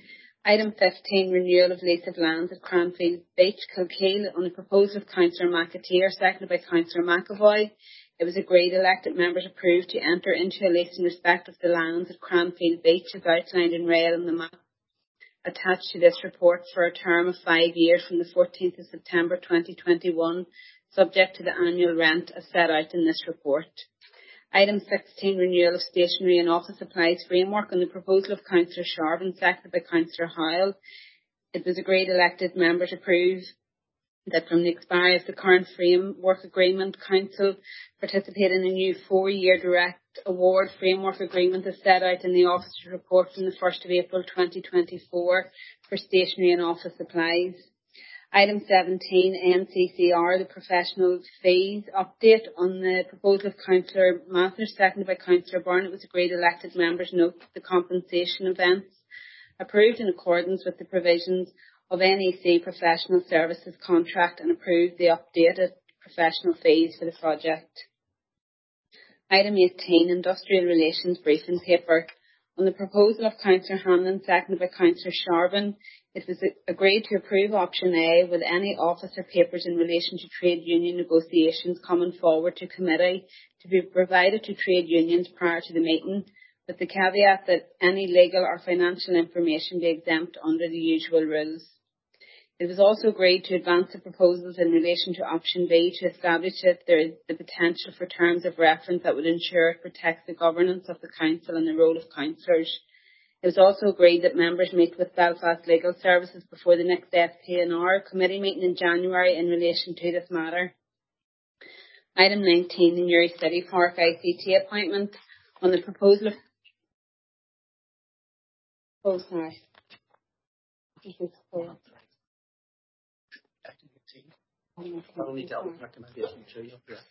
Item 15, renewal of lease of lands at Cranfield Beach, Kilkeel, on the proposal of Councillor McAteer, seconded by Councillor McAvoy. It was agreed elected members approved to enter into a lease in respect of the lands at Cranfield Beach as outlined in red on the map attached to this report for a term of 5 years from the 14th of September 2021, subject to the annual rent as set out in this report. Item 16, renewal of stationery and office supplies framework on the proposal of Councillor Sharvin, seconded by Councillor Howell. It was agreed elected members approve that from the expiry of the current framework agreement, Council participate in a new 4-year direct award framework agreement as set out in the officer's report from the 1st of April 2024 for stationery and office supplies. Item 17, NCCR, the professional fees update on the proposal of Councillor Mathers, seconded by Councillor Byrne. It was agreed elected members note the compensation events approved in accordance with the provisions of NEC Professional Services Contract and approved the updated professional fees for the project. Item 18, Industrial Relations Briefing Paper. On the proposal of Councillor Hanlon, seconded by Councillor Sharvin, it was agreed to approve option A with any office or papers in relation to trade union negotiations coming forward to committee to be provided to trade unions prior to the meeting, with the caveat that any legal or financial information be exempt under the usual rules. It was also agreed to advance the proposals in relation to option B to establish that there is the potential for terms of reference that would ensure it protects the governance of the council and the role of councillors. It was also agreed that members meet with Belfast Legal Services before the next FP&R committee meeting in January in relation to this matter. Item 19, the Newry City Park ICT appointment. On the proposal of... Oh, sorry. Only dealt with recommendation 3 of the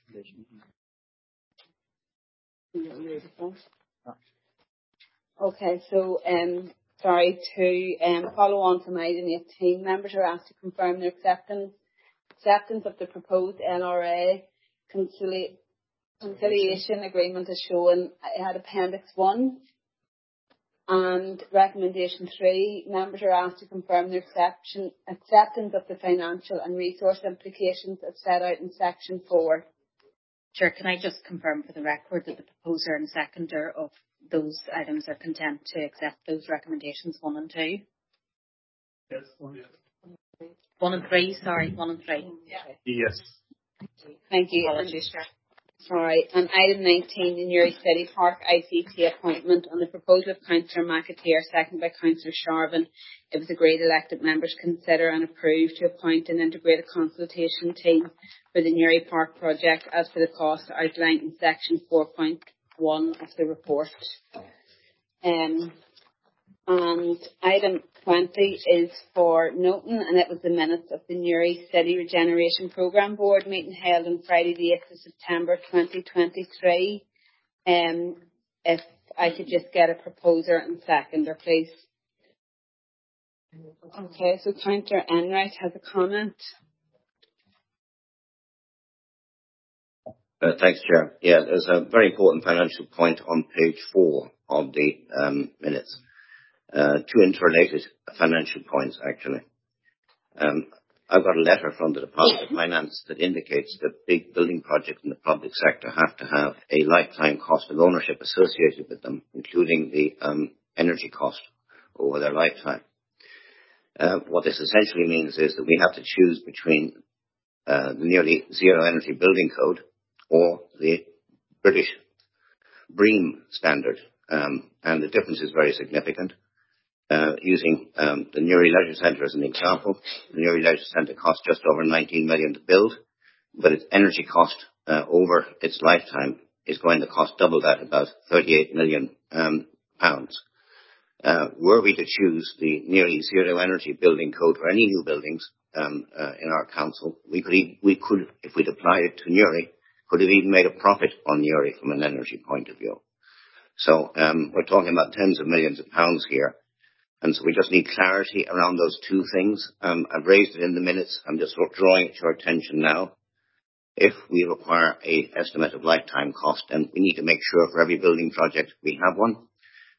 recommendation. Okay, so sorry, to follow on from item 18, members are asked to confirm their acceptance of the proposed LRA conciliation agreement as shown at Appendix 1. And recommendation 3, members are asked to confirm their acceptance of the financial and resource implications as set out in Section 4. Chair, can I just confirm for the record that the proposer and seconder of those items are content to accept those recommendations 1 and 2? Yes. 1 and 3, sorry, 1 and 3. Yes. Thank you. Apologies, Chair. Sorry, and item 19, the Newry City Park ICT appointment. On the proposal of Councillor McAteer, seconded by Councillor Sharvin, it was agreed elected members consider and approve to appoint an integrated consultation team for the Newry Park project as per the cost outlined in Section 4.1 of the report. And item 20 is for Noton, and it was the minutes of the Newry City Regeneration Programme Board meeting held on Friday the 8th of September 2023. If I could just get a proposer and seconder, please. Okay, so Councillor Enright has a comment. Thanks, Chair. Yeah, there's a very important financial point on page 4 of the minutes. 2 interrelated financial points, actually. I've got a letter from the Department of Finance that indicates that big building projects in the public sector have to have a lifetime cost of ownership associated with them, including the energy cost over their lifetime. What this essentially means is that we have to choose between the nearly zero energy building code or the British BREEAM standard, and the difference is very significant. Using the Newry Leisure Centre as an example, the Newry Leisure Centre cost just over 19 million to build, but its energy cost over its lifetime is going to cost double that, about 38 million pounds. Were we to choose the nearly zero energy building code for any new buildings in our council, we could, if we'd applied it to Newry, could have even made a profit on Newry from an energy point of view. So we're talking about tens of millions of pounds here. And so we just need clarity around those two things. I've raised it in the minutes. I'm just drawing it to your attention now. If we require an estimate of lifetime cost, then we need to make sure for every building project we have one.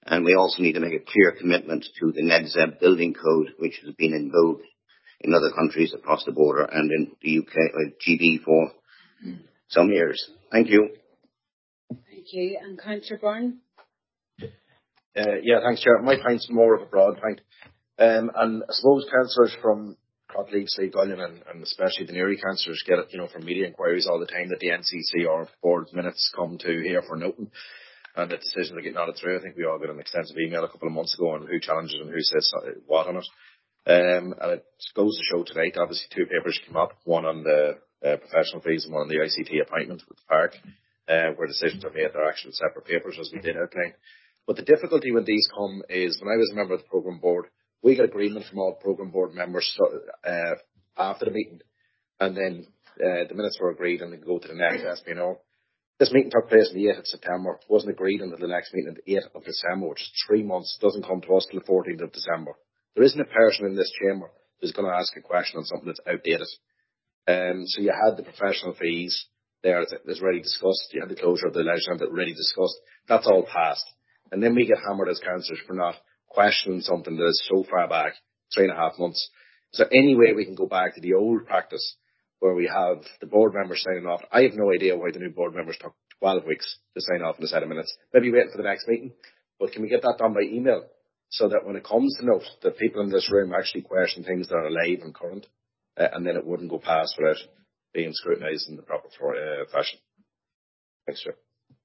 And we also need to make a clear commitment to the NEDZEB building code, which has been in vogue in other countries across the border and in the UK, GB for some years. Thank you. Thank you. And Councillor Byrne? Yeah, thanks, Chair. My point's more of a broad point. And I suppose councillors from Crockleaf, Slieve Gullion and especially the Newry councillors get it, from media inquiries all the time that the NCC or board minutes come to here for noting. And the decision to get nodded through. I think we all got an extensive email a couple of months ago on who challenges and who says what on it. And it goes to show tonight, obviously, two papers came up, one on the professional fees and one on the ICT appointment with the park, where decisions are made. They're actually separate papers, as we did outline. But the difficulty when these come is, when I was a member of the programme board, we got agreement from all programme board members after the meeting, and then the minutes were agreed and they go to the next SPNO. This meeting took place on the 8th of September. It wasn't agreed until the next meeting on the 8th of December, which is 3 months. It doesn't come to us till the 14th of December. There isn't a person in this chamber who's going to ask a question on something that's outdated. So you had the professional fees there that's already discussed. You had the closure of the leisure centre already discussed. That's all passed. And then we get hammered as councillors for not questioning something that is so far back, 3.5 months. Is there any way we can go back to the old practice where we have the board members signing off? I have no idea why the new board members took 12 weeks to sign off in a set of minutes. Maybe waiting for the next meeting. But can we get that done by email so that when it comes to note that people in this room actually question things that are alive and current, and then it wouldn't go past without being scrutinised in the proper fashion? Thanks, Chair.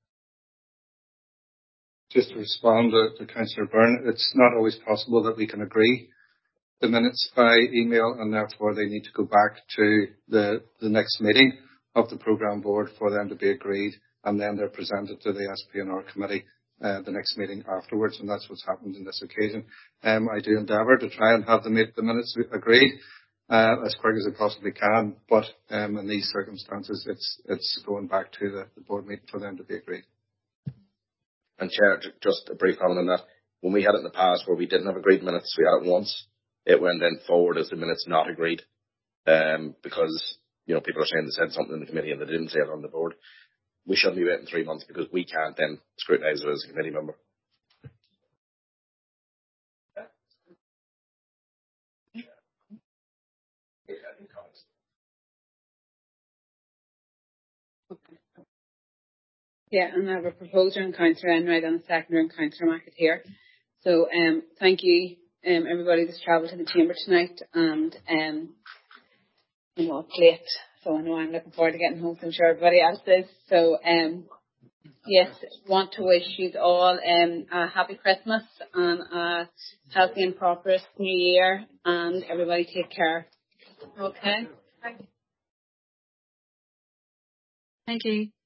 Just to respond to Councillor Byrne, it's not always possible that we can agree the minutes by email, and therefore they need to go back to the next meeting of the programme board for them to be agreed, and then they're presented to the SPNR committee the next meeting afterwards, and that's what's happened on this occasion. I do endeavour to try and have the minutes agreed as quick as I possibly can, but in these circumstances it's going back to the board meeting for them to be agreed. And Chair, just a brief comment on that. When we had it in the past where we didn't have agreed minutes, we had it once. It went then forward as the minutes not agreed, because people are saying they said something in the committee and they didn't say it on the board. We shouldn't be waiting 3 months because we can't then scrutinise it as a committee member. Yeah, and I have a proposer in Councillor Enright and a seconder in Councillor McAteer. So thank you everybody that's travelled to the chamber tonight, and it's late, so I know I'm looking forward to getting home, so I'm sure everybody else is. So yes, want to wish you all a happy Christmas and a healthy and prosperous New Year, and everybody take care. Okay. Thank you.